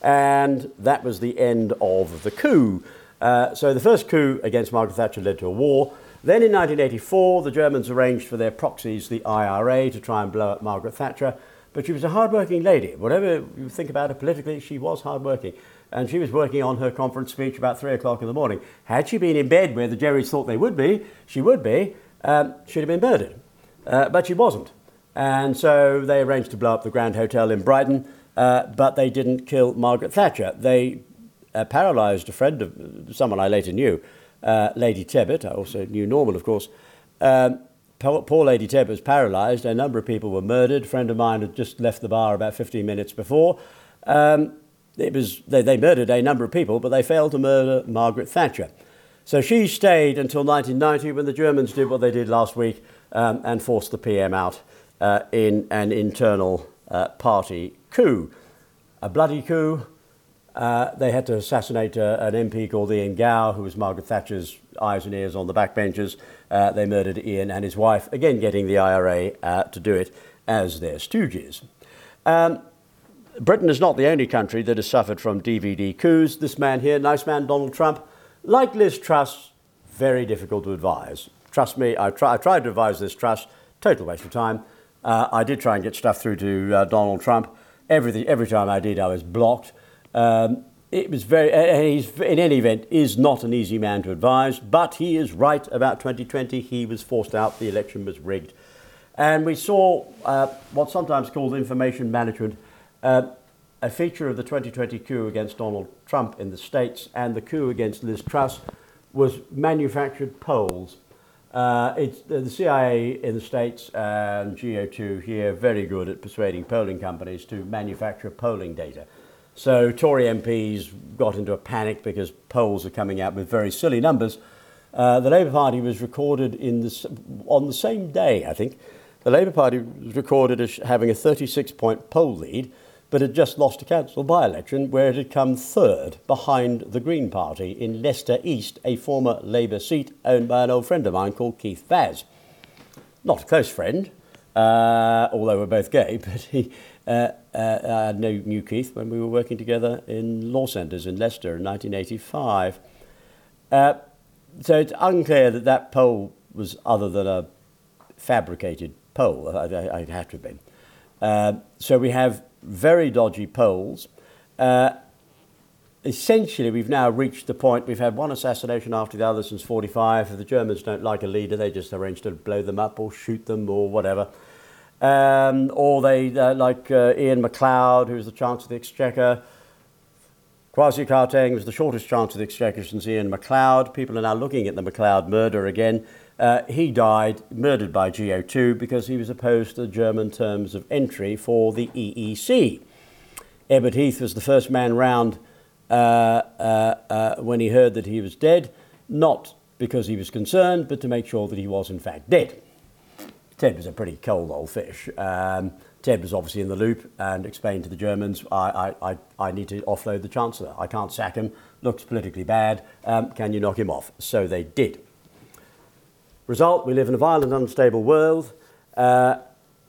and that was the end of the coup. Uh, so the first coup against Margaret Thatcher led to a war. Then in nineteen eighty-four, the Germans arranged for their proxies, the I R A, to try and blow up Margaret Thatcher. But she was a hard-working lady. Whatever you think about her politically, she was hard-working. And she was working on her conference speech about three o'clock in the morning. Had she been in bed where the Jerrys thought they would be, she would be, um, she'd have been murdered. Uh, but she wasn't. And so they arranged to blow up the Grand Hotel in Brighton, uh, but they didn't kill Margaret Thatcher. They uh, paralysed a friend of someone I later knew, uh, Lady Tebbit. I also knew Norman, of course. Um, poor, poor Lady Tebbit was paralysed. A number of people were murdered. A friend of mine had just left the bar about fifteen minutes before. Um, It was, they, they murdered a number of people, but they failed to murder Margaret Thatcher. So she stayed until nineteen ninety when the Germans did what they did last week um, and forced the P M out uh, in an internal uh, party coup. A bloody coup. Uh, they had to assassinate uh, an M P called Ian Gow, who was Margaret Thatcher's eyes and ears on the backbenches. Uh, they murdered Ian and his wife, again getting the I R A uh, to do it as their stooges. Um, Britain is not the only country that has suffered from D V D coups. This man here, nice man, Donald Trump, like Liz Truss, very difficult to advise. Trust me, I, try, I tried to advise Liz Truss, total waste of time. Uh, I did try and get stuff through to uh, Donald Trump. Everything, every time I did, I was blocked. Um, it was very, and he's, in any event, is not an easy man to advise, but he is right about twenty twenty. He was forced out, the election was rigged. And we saw uh, what's sometimes called information management. Uh, a feature of the twenty twenty coup against Donald Trump in the States and the coup against Liz Truss was manufactured polls. Uh, it's, uh, the C I A in the States and G O two here very good at persuading polling companies to manufacture polling data. So Tory M Ps got into a panic because polls are coming out with very silly numbers. Uh, the Labour Party was recorded in the, on the same day, I think. The Labour Party was recorded as having a thirty-six point poll lead, but had just lost a council by-election where it had come third behind the Green Party in Leicester East, a former Labour seat owned by an old friend of mine called Keith Vaz. Not a close friend, uh, although we're both gay, but he, uh, uh, I knew, knew Keith when we were working together in law centres in Leicester in nineteen eighty-five. Uh, so it's unclear that that poll was other than a fabricated poll. I'd have to have been. Uh, so we have very dodgy polls. Uh, essentially, we've now reached the point, we've had one assassination after the other since forty-five. If the Germans don't like a leader, they just arrange to blow them up or shoot them or whatever. Um, or they, uh, like uh, Ian MacLeod, who was the Chancellor of the Exchequer. Kwasi Kwarteng was the shortest Chancellor of the Exchequer since Ian MacLeod. People are now looking at the MacLeod murder again. Uh, he died, murdered by G O two, because he was opposed to the German terms of entry for the E E C. Ebert Heath was the first man round uh, uh, uh, when he heard that he was dead, not because he was concerned, but to make sure that he was in fact dead. Ted was a pretty cold old fish. Um, Ted was obviously in the loop and explained to the Germans, I, I, I, I need to offload the Chancellor. I can't sack him. Looks politically bad. Um, can you knock him off? So they did. Result, we live in a violent, unstable world, uh,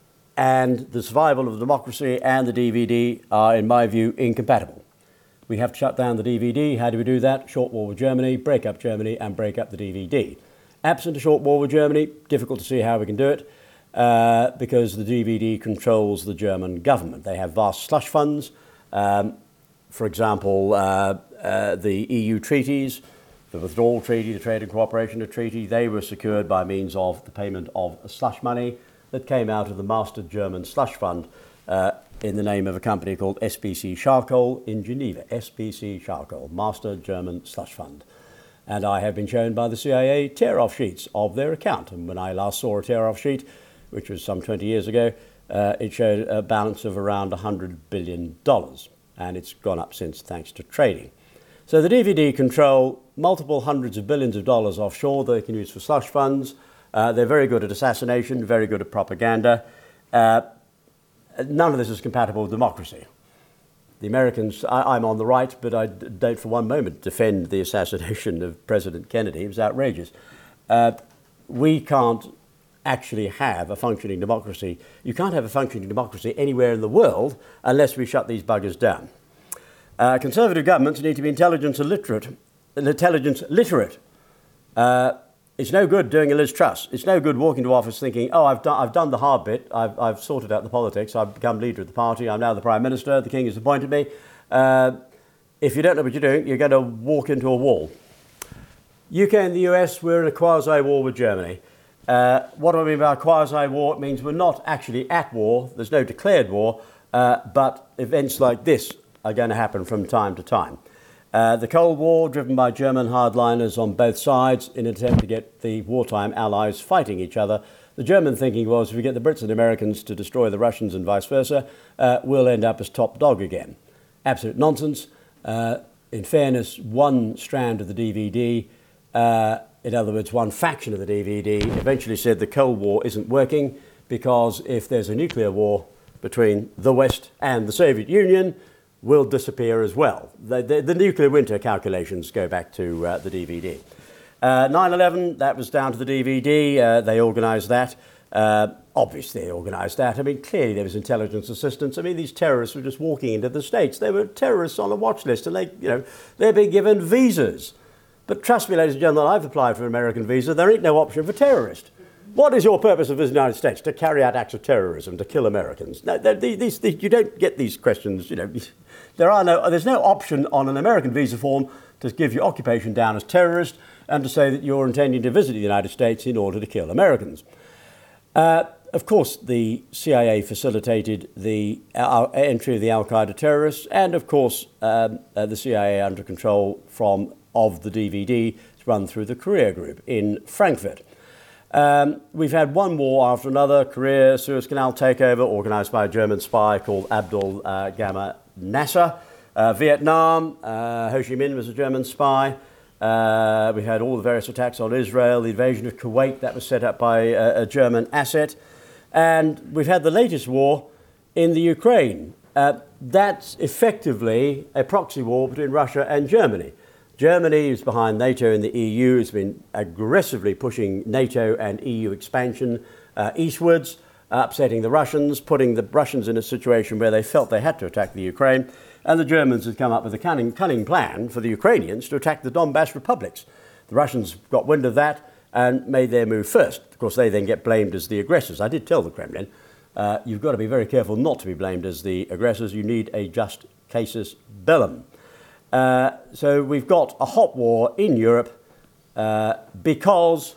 and the survival of democracy and the D V D are, in my view, incompatible. We have to shut down the D V D. How do we do that? Short war with Germany, break up Germany, and break up the D V D. Absent a short war with Germany, difficult to see how we can do it, uh, because the D V D controls the German government. They have vast slush funds. Um, for example, uh, uh, the E U treaties, the Withdrawal Treaty, the Trade and Cooperation Treaty, they were secured by means of the payment of slush money that came out of the Master German Slush Fund uh, in the name of a company called S B C Charcoal in Geneva. S B C Charcoal, Master German Slush Fund. And I have been shown by the C I A tear-off sheets of their account. And when I last saw a tear-off sheet, which was some twenty years ago, uh, it showed a balance of around one hundred billion dollars. And it's gone up since, thanks to trading. So the D V D control multiple hundreds of billions of dollars offshore that they can use for slush funds. Uh, they're very good at assassination, very good at propaganda. Uh, none of this is compatible with democracy. The Americans, I, I'm on the right, but I d- don't for one moment defend the assassination of President Kennedy. It was outrageous. Uh, we can't actually have a functioning democracy. You can't have a functioning democracy anywhere in the world unless we shut these buggers down. Uh, conservative governments need to be intelligence illiterate. Intelligence literate. Uh, it's no good doing a Liz Truss. It's no good walking to office thinking, oh, I've done, I've done the hard bit. I've, I've sorted out the politics. I've become leader of the party. I'm now the Prime Minister. The King has appointed me. Uh, if you don't know what you're doing, you're going to walk into a wall. U K and the U S, we're in a quasi-war with Germany. Uh, what do I mean by quasi-war? It means we're not actually at war. There's no declared war. Uh, but events like this are going to happen from time to time. Uh, the Cold War, driven by German hardliners on both sides in an attempt to get the wartime allies fighting each other. The German thinking was if we get the Brits and Americans to destroy the Russians and vice versa, uh, we'll end up as top dog again. Absolute nonsense. Uh, in fairness, one strand of the D V D, uh, in other words, one faction of the D V D, eventually said the Cold War isn't working because if there's a nuclear war between the West and the Soviet Union, will disappear as well. The, the, the nuclear winter calculations go back to uh, the D V D. Uh, nine eleven, that was down to the D V D. Uh, they organised that. Uh, obviously, they organised that. I mean, clearly there was intelligence assistance. I mean, these terrorists were just walking into the States. They were terrorists on a watch list, and they, you know, they're being given visas. But trust me, ladies and gentlemen, I've applied for an American visa. There ain't no option for terrorist. What is your purpose of visiting the United States? To carry out acts of terrorism, to kill Americans? No, these, these, you don't get these questions, you know. There are no, there's no option on an American visa form to give your occupation down as terrorist and to say that you're intending to visit the United States in order to kill Americans. Uh, of course, the C I A facilitated the uh, entry of the Al-Qaeda terrorists, and of course, um, uh, the C I A under control from of the D V D is run through the Korea Group in Frankfurt. Um, we've had one war after another. Korea, Suez Canal takeover, organised by a German spy called Abdul uh, Gamma Nasser. Uh, Vietnam, uh, Ho Chi Minh was a German spy. Uh, we had all the various attacks on Israel, the invasion of Kuwait, that was set up by a, a German asset. And we've had the latest war in the Ukraine. Uh, that's effectively a proxy war between Russia and Germany. Germany is behind NATO and the E U, has been aggressively pushing NATO and E U expansion uh, eastwards, uh, upsetting the Russians, putting the Russians in a situation where they felt they had to attack the Ukraine. And the Germans had come up with a cunning, cunning plan for the Ukrainians to attack the Donbass republics. The Russians got wind of that and made their move first. Of course, they then get blamed as the aggressors. I did tell the Kremlin, uh, you've got to be very careful not to be blamed as the aggressors. You need a just casus bellum. Uh, so we've got a hot war in Europe uh, because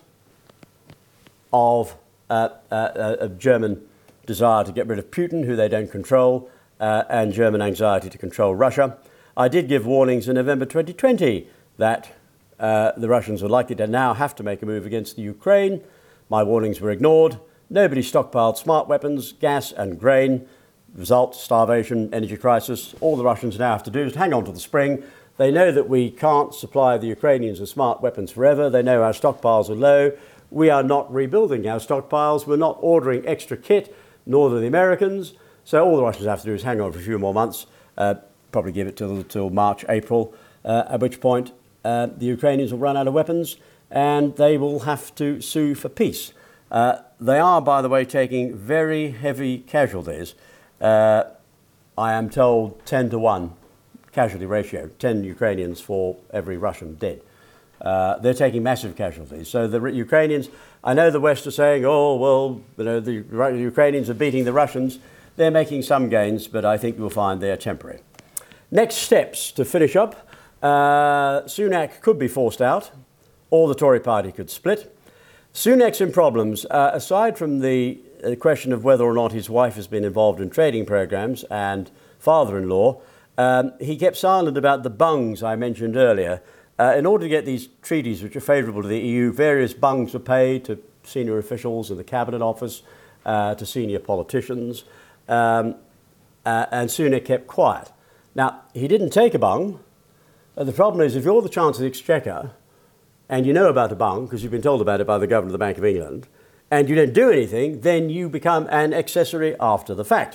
of uh, uh, a German desire to get rid of Putin, who they don't control, uh, and German anxiety to control Russia. I did give warnings in November twenty twenty that uh, the Russians were likely to now have to make a move against the Ukraine. My warnings were ignored. Nobody stockpiled smart weapons, gas and grain. Result, starvation, energy crisis. All the Russians now have to do is hang on to the spring. They know that we can't supply the Ukrainians with smart weapons forever. They know our stockpiles are low. We are not rebuilding our stockpiles. We're not ordering extra kit, nor do the Americans. So all the Russians have to do is hang on for a few more months, uh, probably give it till, till March, April, uh, at which point uh, the Ukrainians will run out of weapons and they will have to sue for peace. Uh, they are, by the way, taking very heavy casualties. Uh, I am told ten to one casualty ratio, ten Ukrainians for every Russian dead. Uh, they're taking massive casualties. So the Ukrainians, I know the West are saying, oh, well, you know, the, the Ukrainians are beating the Russians. They're making some gains, but I think you'll find they're temporary. Next steps to finish up. Uh, Sunak could be forced out, or the Tory party could split. Sunak's in problems. Uh, aside from the uh, question of whether or not his wife has been involved in trading programs and father-in-law, um, he kept silent about the bungs I mentioned earlier. Uh, in order to get these treaties which are favourable to the E U, various bungs were paid to senior officials in the Cabinet Office, uh, to senior politicians, um, uh, and Sunak kept quiet. Now, he didn't take a bung. Uh, the problem is, if you're the Chancellor of the Exchequer, and you know about a bung, because you've been told about it by the Governor of the Bank of England, and you don't do anything, then you become an accessory after the fact.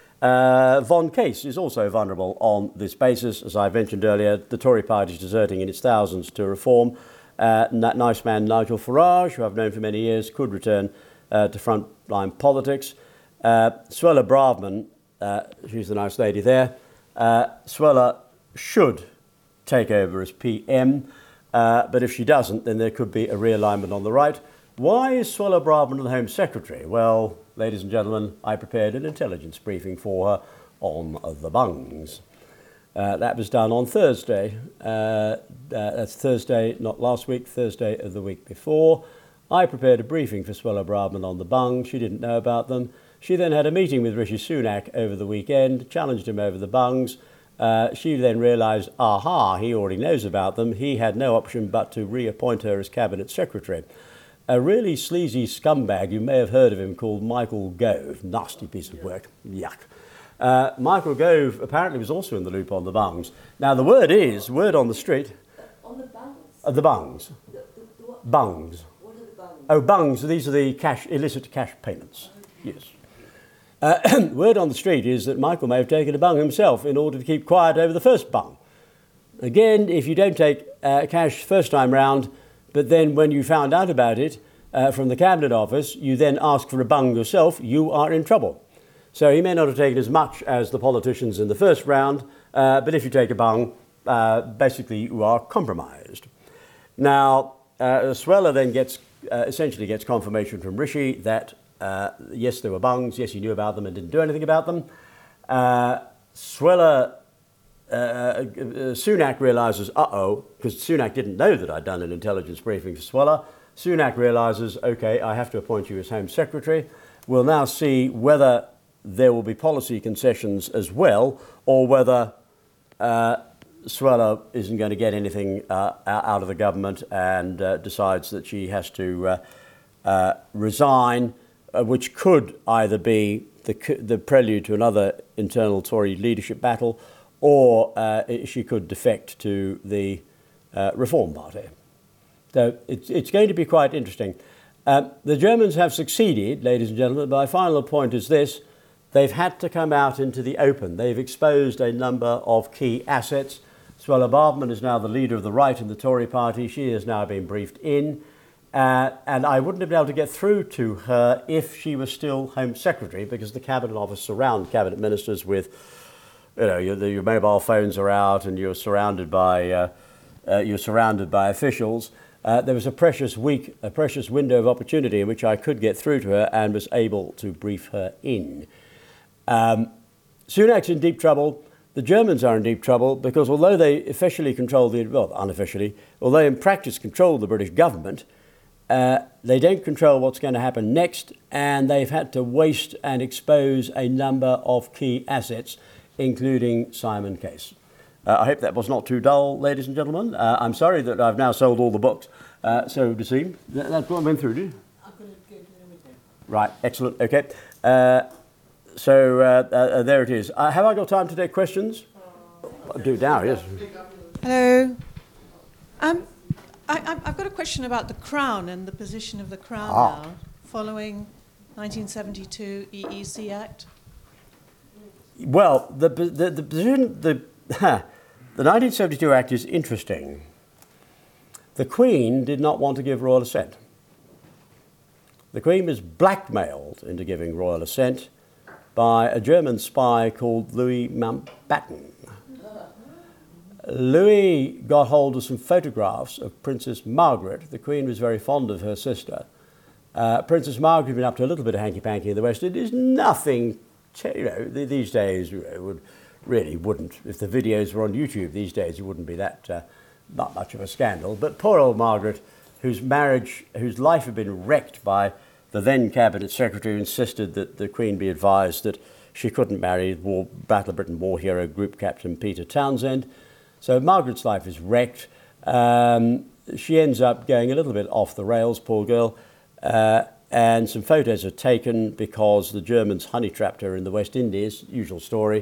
Uh, Von Case is also vulnerable on this basis. As I mentioned earlier, the Tory party is deserting in its thousands to reform. Uh, that nice man Nigel Farage, who I've known for many years, could return uh, to frontline politics. Uh, Suella Braverman, uh, she's the nice lady there, uh, Suella should take over as P M, uh, but if she doesn't, then there could be a realignment on the right. Why is Suella Braverman the Home Secretary? Well, ladies and gentlemen, I prepared an intelligence briefing for her on the bungs. Uh, that was done on Thursday. Uh, uh, that's Thursday, not last week, Thursday of the week before. I prepared a briefing for Suella Braverman on the bungs. She didn't know about them. She then had a meeting with Rishi Sunak over the weekend, challenged him over the bungs. Uh, she then realised, aha, he already knows about them. He had no option but to reappoint her as Cabinet Secretary. A really sleazy scumbag, you may have heard of him, called Michael Gove. Nasty piece of work. Yuck. Uh, Michael Gove apparently was also in the loop on the bungs. Now, the word is, word on the street... On the bungs? Uh, the bungs. The, the, the what? Bungs. What are the bungs? Oh, bungs. These are the cash, illicit cash payments. Yes. Uh, word on the street is that Michael may have taken a bung himself in order to keep quiet over the first bung. Again, if you don't take uh, cash first time round, but then when you found out about it uh, from the Cabinet Office, you then ask for a bung yourself, you are in trouble. So he may not have taken as much as the politicians in the first round, uh, but if you take a bung, uh, basically you are compromised. Now, uh, Suella then gets, uh, essentially gets confirmation from Rishi that, uh, yes, there were bungs, yes, he knew about them and didn't do anything about them. Uh, Suella Uh, uh, Sunak realises, uh-oh, because Sunak didn't know that I'd done an intelligence briefing for Suella. Sunak realises, OK, I have to appoint you as Home Secretary. We'll now see whether there will be policy concessions as well, or whether uh, Suella isn't going to get anything uh, out of the government and uh, decides that she has to uh, uh, resign, uh, which could either be the, the prelude to another internal Tory leadership battle, or uh, she could defect to the uh, Reform Party. So it's, it's going to be quite interesting. Um, the Germans have succeeded, ladies and gentlemen. My final point is this. They've had to come out into the open. They've exposed a number of key assets. Suella Braverman is now the leader of the right in the Tory party. She has now been briefed in. Uh, and I wouldn't have been able to get through to her if she was still Home Secretary, because the Cabinet Office surround Cabinet Ministers with, you know, your, your mobile phones are out and you're surrounded by, uh, uh, you're surrounded by officials. Uh, there was a precious week, a precious window of opportunity in which I could get through to her and was able to brief her in. Um, Sunak's in deep trouble. The Germans are in deep trouble because although they officially control the, well, unofficially, although in practice control the British government, uh, they don't control what's going to happen next, and they've had to waste and expose a number of key assets, including Simon Case. Uh, I hope that was not too dull, ladies and gentlemen. Uh, I'm sorry that I've now sold all the books. Uh, so, Dasim, that, that's what I went through, do you? I'm going to go to the meeting. Right, excellent, okay. Uh, so, uh, uh, there it is. Uh, have I got time to take questions? Uh, I'll do it now, yes. Hello. Um, I, I've got a question about the Crown and the position of the Crown ah. now, following nineteen seventy-two E E C Act. Well, the the the position the the nineteen seventy-two Act is interesting. The Queen did not want to give royal assent. The Queen was blackmailed into giving royal assent by a German spy called Louis Mountbatten. Louis got hold of some photographs of Princess Margaret. The Queen was very fond of her sister. Uh, Princess Margaret had been up to a little bit of hanky-panky in the West. It is nothing, you know, these days you know, would really wouldn't. If the videos were on YouTube these days, it wouldn't be that uh, not much of a scandal. But poor old Margaret, whose marriage, whose life had been wrecked by the then Cabinet Secretary, who insisted that the Queen be advised that she couldn't marry war, Battle of Britain war hero Group Captain Peter Townsend. So Margaret's life is wrecked. Um, she ends up going a little bit off the rails, poor girl, uh, and some photos are taken because the Germans honey-trapped her in the West Indies, usual story,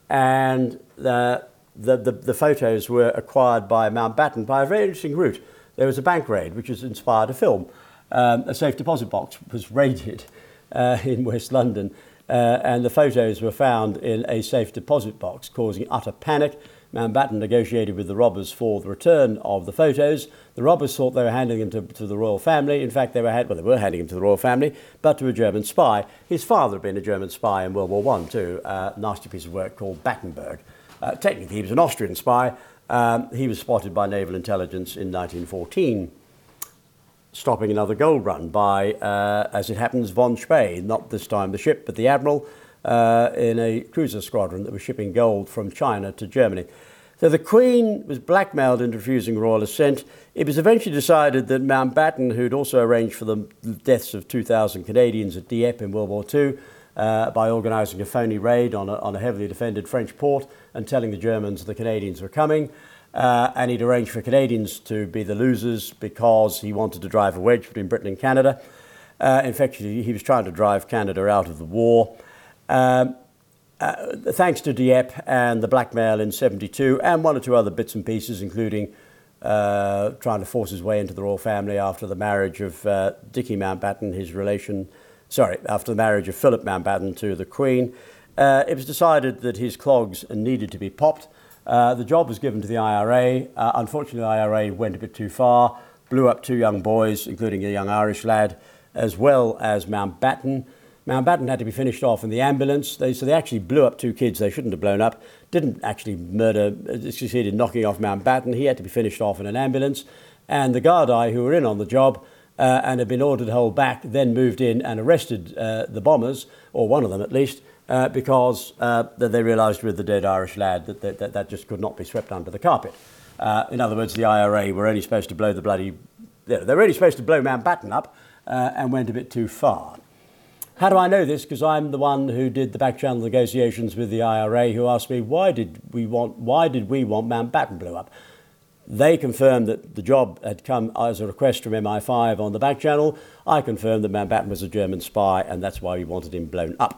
and the, the, the, the photos were acquired by Mountbatten by a very interesting route. There was a bank raid which has inspired a film. Um, a safe deposit box was raided uh, in West London, uh, and the photos were found in a safe deposit box, causing utter panic. Mountbatten negotiated with the robbers for the return of the photos. The robbers thought they were handing them to, to the royal family. In fact, they were, well, they were handing them to the royal family, but to a German spy. His father had been a German spy in World War One too, a nasty piece of work called Battenberg. Uh, technically, he was an Austrian spy. Um, he was spotted by naval intelligence in nineteen fourteen, stopping another gold run by, uh, as it happens, von Spee, not this time the ship, but the admiral, uh, in a cruiser squadron that was shipping gold from China to Germany. So the Queen was blackmailed into refusing royal assent. It was eventually decided that Mountbatten, who'd also arranged for the deaths of two thousand Canadians at Dieppe in World War Two, uh, by organising a phony raid on a, on a heavily defended French port and telling the Germans the Canadians were coming, Uh, and he'd arranged for Canadians to be the losers because he wanted to drive a wedge between Britain and Canada. Uh, in fact, he was trying to drive Canada out of the war. Um, uh, thanks to Dieppe and the blackmail in seventy-two and one or two other bits and pieces, including uh, trying to force his way into the royal family after the marriage of uh, Dickie Mountbatten, his relation, sorry, after the marriage of Philip Mountbatten to the Queen, uh, it was decided that his clogs needed to be popped. Uh, the job was given to the I R A. Uh, unfortunately, the I R A went a bit too far, blew up two young boys, including a young Irish lad, as well as Mountbatten. Mountbatten had to be finished off in the ambulance. They, so they actually blew up two kids they shouldn't have blown up, didn't actually murder, succeeded in knocking off Mountbatten. He had to be finished off in an ambulance. And the Gardaí, who were in on the job uh, and had been ordered to hold back, then moved in and arrested uh, the bombers, or one of them at least, Uh, because uh, that they realised with the dead Irish lad that that, that that just could not be swept under the carpet. Uh, in other words, the I R A were only supposed to blow the bloody... They were only supposed to blow Mountbatten up uh, and went a bit too far. How do I know this? Because I'm the one who did the back-channel negotiations with the I R A, who asked me, why did we want, why did we want Mountbatten blew up? They confirmed that the job had come as a request from M I five on the back channel. I confirmed that Mountbatten was a German spy, and that's why we wanted him blown up.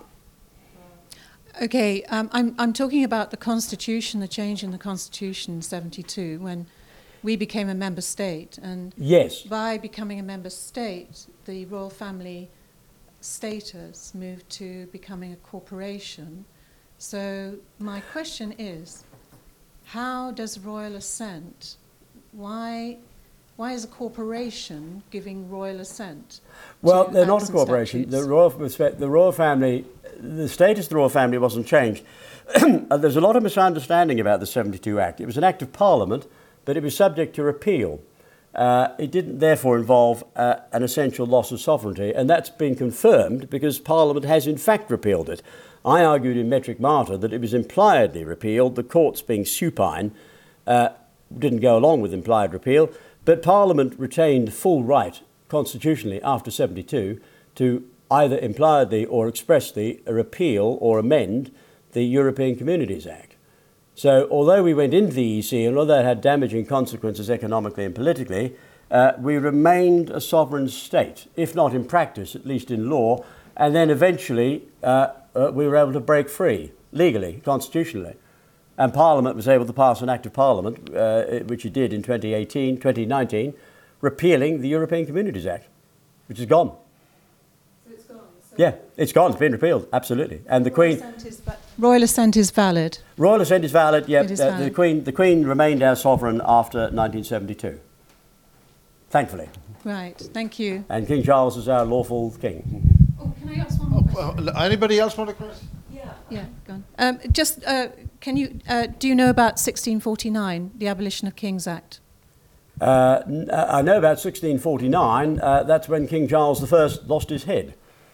Okay, um, I'm, I'm talking about the Constitution, the change in the Constitution in seventy-two, when we became a member state. And yes, by becoming a member state, the royal family status moved to becoming a corporation. So my question is, how does royal assent, why, why is a corporation giving royal assent? Well, they're not a corporation. The royal, the royal family... The status of the royal family wasn't changed. There's a lot of misunderstanding about the seventy-two Act. It was an act of Parliament, but it was subject to repeal. Uh, it didn't therefore involve uh, an essential loss of sovereignty, and that's been confirmed because Parliament has in fact repealed it. I argued in Metric Martyr that it was impliedly repealed, the courts being supine uh, didn't go along with implied repeal, but Parliament retained full right constitutionally after seventy-two to either impliedly or expressly repeal or amend the European Communities Act. So although we went into the E C, and although it had damaging consequences economically and politically, uh, we remained a sovereign state, if not in practice, at least in law, and then eventually uh, uh, we were able to break free, legally, constitutionally. And Parliament was able to pass an Act of Parliament, uh, which it did in twenty eighteen, twenty nineteen, repealing the European Communities Act, which is gone. So it's gone. So yeah, it's gone. It's been repealed, absolutely. And the Queen... Is, but Royal assent is valid. Royal assent is valid. Yep. It is uh, valid. The Queen, the Queen remained our sovereign after nineteen seventy-two. Thankfully. Right, thank you. And King Charles is our lawful king. Oh, can I ask one more question? Well, anybody else want a question? Yeah. Yeah, go on. Um, just, uh, can you, uh, do you know about sixteen forty-nine, the Abolition of Kings Act? Uh, n- uh, I know about sixteen forty-nine. Uh, that's when King Charles the First lost his head.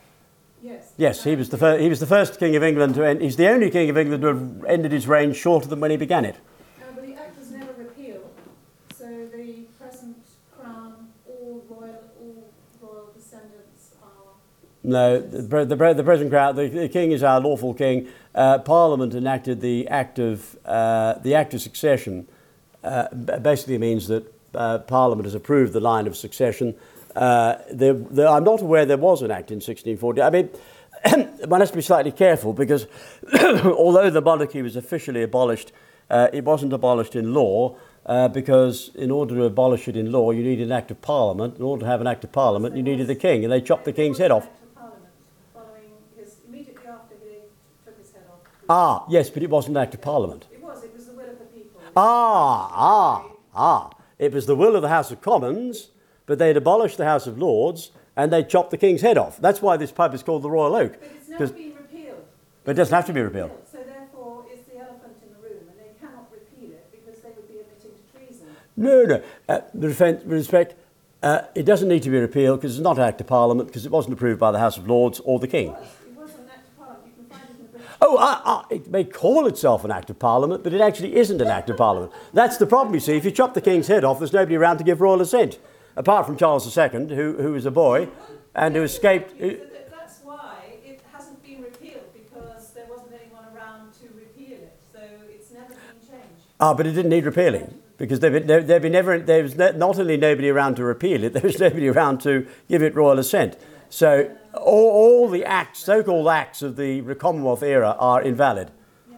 Yes. Yes, he was the first. He was the first king of England to end. He's the only king of England to have ended his reign shorter than when he began it. Uh, but the Act was never repealed, so the present Crown, all royal, all royal descendants are... No, the, pre- the, pre- the present crown. The, the king is our lawful king. Uh, Parliament enacted the Act of uh, the Act of Succession. Uh, b- basically means that uh, Parliament has approved the line of succession. Uh, there, there, I'm not aware there was an act in sixteen forty. I mean, one has to be slightly careful because although the monarchy was officially abolished, uh, it wasn't abolished in law uh, because in order to abolish it in law, you needed an act of Parliament. In order to have an act of Parliament, you needed the king, and they chopped the king's head off. Following his, immediately after he took his head off. Ah, yes, but it wasn't an act of Parliament. It was, it was the will of the people. Ah, ah, ah. It was the will of the House of Commons, but they'd abolished the House of Lords and they chopped the king's head off. That's why this pub is called the Royal Oak. But it's never been repealed. But it doesn't have to be repealed. So therefore, it's the elephant in the room, and they cannot repeal it because they would be admitting to treason. No, no. Uh, with respect, with respect uh, it doesn't need to be repealed because it's not an act of Parliament because it wasn't approved by the House of Lords or the King. It was, it was an act of Parliament. You can find it in the British... Oh, ah, ah, it may call itself an act of Parliament, but it actually isn't an act of Parliament. That's the problem, you see. If you chop the king's head off, there's nobody around to give royal assent, apart from Charles the Second, who, who was a boy and who escaped... Who, That's why it hasn't been repealed, because there wasn't anyone around to repeal it. So it's never been changed. Ah, but it didn't need repealing because there, there, there, be never, there was ne- not only nobody around to repeal it, there was nobody around to give it royal assent. So all, all the acts, so-called acts of the Commonwealth era are invalid Yeah.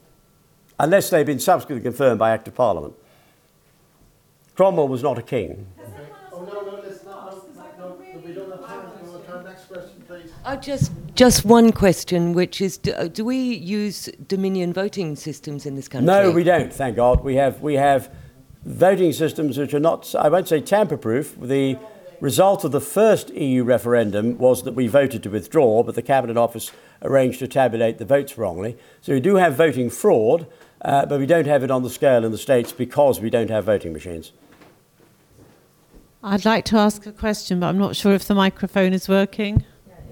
unless they've been subsequently confirmed by Act of Parliament. Cromwell was not a king. Has anyone else Oh, got no, no, any listen, no, response? 'Cause I no, can no, really we don't have time. answer We'll this. turn next question, please. Oh, just just one question, which is: do, uh, do we use Dominion voting systems in this country? No, we don't, thank God. We have, we have voting systems which are not, I won't say tamper-proof. The result of the first E U referendum was that we voted to withdraw, but the Cabinet Office arranged to tabulate the votes wrongly. So we do have voting fraud, uh, but we don't have it on the scale in the States because we don't have voting machines. I'd like to ask a question, but I'm not sure if the microphone is working.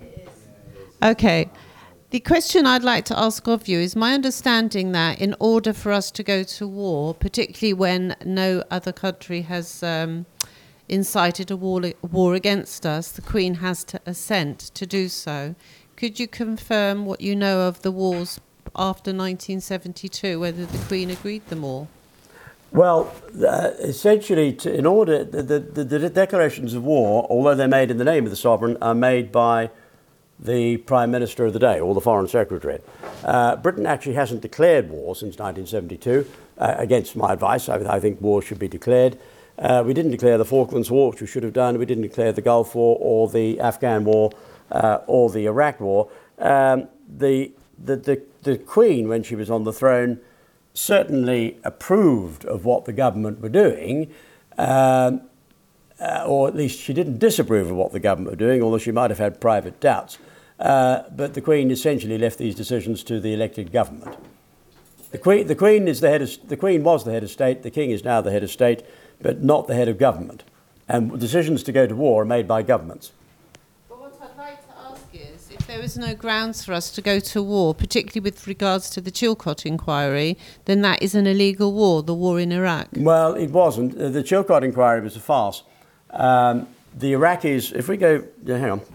Okay. The question I'd like to ask of you is my understanding that in order for us to go to war, particularly when no other country has um, incited a war, war against us, the Queen has to assent to do so. Could you confirm what you know of the wars after nineteen seventy-two, whether the Queen agreed them all? Well, uh, essentially, to, in order, the, the, the declarations of war, although they're made in the name of the sovereign, are made by the Prime Minister of the day or the Foreign Secretary. Uh, Britain actually hasn't declared war since nineteen seventy-two, uh, against my advice. I, I think war should be declared. Uh, we didn't declare the Falklands War, which we should have done. We didn't declare the Gulf War or the Afghan War uh, or the Iraq War. Um, the, the, the, the Queen, when she was on the throne, certainly approved of what the government were doing, um, uh, or at least she didn't disapprove of what the government were doing, although she might have had private doubts. Uh, but the Queen essentially left these decisions to the elected government. The Queen, the Queen is the head of, the Queen was the head of state. The King is now the head of state, but not the head of government. And decisions to go to war are made by governments. But what I'd like to ask is, if there was no grounds for us to go to war, particularly with regards to the Chilcot inquiry, then that is an illegal war, the war in Iraq. Well, it wasn't. Uh, The Chilcot inquiry was a farce. Um, the Iraqis, if we go, yeah, hang on.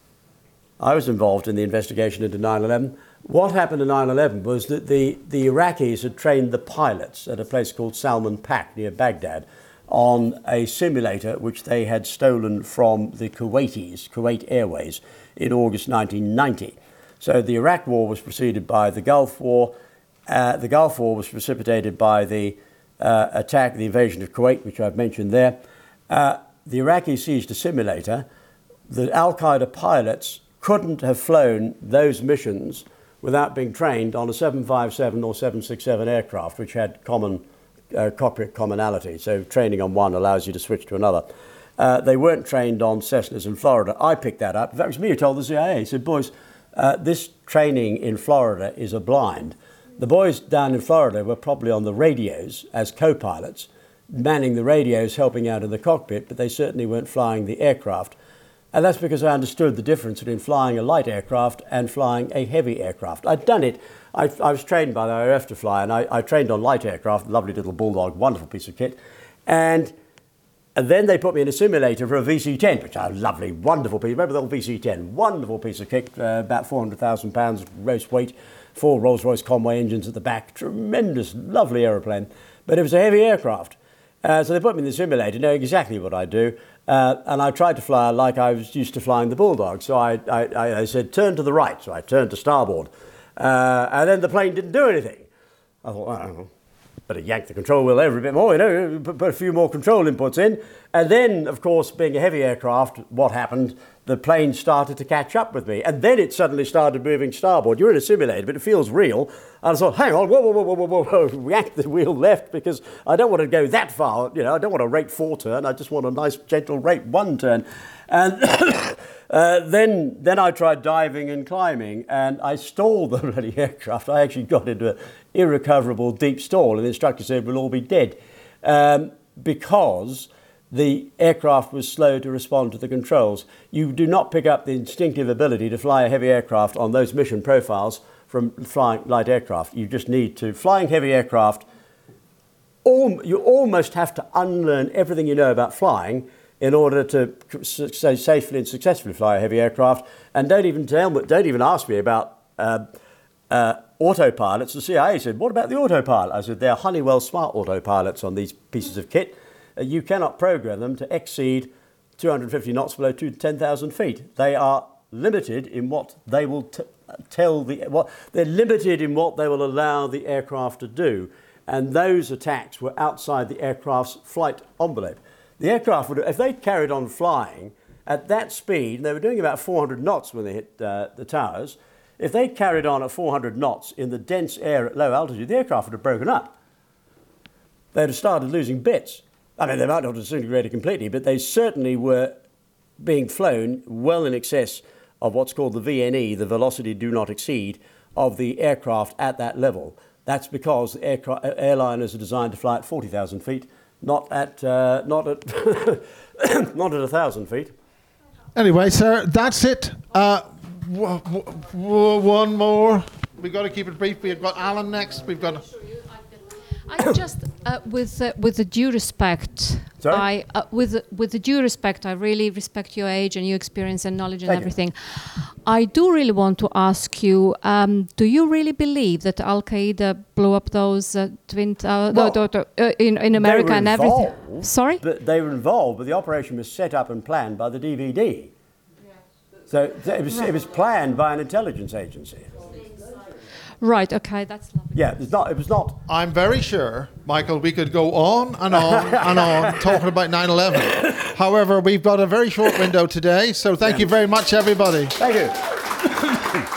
I was involved in the investigation into nine eleven. What happened in nine eleven was that the, the Iraqis had trained the pilots at a place called Salman Pak near Baghdad on a simulator which they had stolen from the Kuwaitis, Kuwait Airways, in August nineteen ninety. So the Iraq War was preceded by the Gulf War. Uh, the Gulf War was precipitated by the uh, attack, the invasion of Kuwait, which I've mentioned there. Uh, the Iraqis seized a simulator. The Al-Qaeda pilots couldn't have flown those missions without being trained on a seven fifty-seven or seven sixty-seven aircraft, which had common uh, cockpit commonality. So training on one allows you to switch to another. Uh, they weren't trained on Cessnas in Florida. I picked that up. In fact, it was me who told the C I A. He said, boys, uh, this training in Florida is a blind. The boys down in Florida were probably on the radios as co-pilots, manning the radios, helping out in the cockpit, but they certainly weren't flying the aircraft. And that's because I understood the difference between flying a light aircraft and flying a heavy aircraft. I'd done it. I, I was trained by the I R F to fly, and I, I trained on light aircraft, lovely little Bulldog, wonderful piece of kit. And And then they put me in a simulator for a V C ten, which is a lovely, wonderful piece. Remember the old V C ten? Wonderful piece of kit, uh, about four hundred thousand pounds gross weight, four Rolls-Royce Conway engines at the back. Tremendous, lovely aeroplane. But it was a heavy aircraft. Uh, so they put me in the simulator, knowing exactly what I do. Uh, and I tried to fly like I was used to flying the Bulldog. So I, I, I said, turn to the right. So I turned to starboard. Uh, and then the plane didn't do anything. I thought, I don't know. Better yank the control wheel over a bit more, you know, put, put a few more control inputs in. And then, of course, being a heavy aircraft, what happened? The plane started to catch up with me. And then it suddenly started moving starboard. You're in a simulator, but it feels real. And I thought, hang on, whoa, whoa, whoa, whoa, whoa, whoa, yank the wheel left because I don't want to go that far. You know, I don't want a rate four turn. I just want a nice, gentle rate one turn. And uh, then, then I tried diving and climbing, and I stalled the bloody aircraft. I actually got into an irrecoverable deep stall, and the instructor said, we'll all be dead, um, because the aircraft was slow to respond to the controls. You do not pick up the instinctive ability to fly a heavy aircraft on those mission profiles from flying light aircraft. You just need to, flying heavy aircraft, all, you almost have to unlearn everything you know about flying in order to say safely and successfully fly a heavy aircraft. And don't even tell me, don't even ask me about uh, uh, autopilots. The C I A said, what about the autopilot? I said, they're Honeywell smart autopilots on these pieces of kit. Uh, you cannot program them to exceed two hundred fifty knots below ten thousand feet. They are limited in what they will t tell the, what, they're limited in what they will allow the aircraft to do. And those attacks were outside the aircraft's flight envelope. The aircraft would, if they carried on flying at that speed, they were doing about four hundred knots when they hit uh, the towers. If they carried on at four hundred knots in the dense air at low altitude, the aircraft would have broken up. They'd have started losing bits. I mean, they might not have disintegrated completely, but they certainly were being flown well in excess of what's called the V N E, the velocity do not exceed, of the aircraft at that level. That's because the aircraft, airliners are designed to fly at forty thousand feet. Not at, uh, not at, not at a thousand feet. Anyway, sir, that's it. Uh, w w one more. We've got to keep it brief. We've got Alan next. We've got. I just, uh, with uh, with the due respect, Sorry? I uh, with with the due respect, I really respect your age and your experience and knowledge and Thank everything. You. I do really want to ask you: um, do you really believe that Al Qaeda blew up those uh, twin towers Well, no, no, no, uh, in in America and everything? Involved, Sorry, but they were involved, but the operation was set up and planned by the D V D. So it was, it was planned by an intelligence agency. right? Okay, that's lovely. Yeah, it's not. It was not. I'm very sure, Michael, we could go on and on and on talking about nine eleven. However, we've got a very short window today, so thank you very much, everybody. Thank you.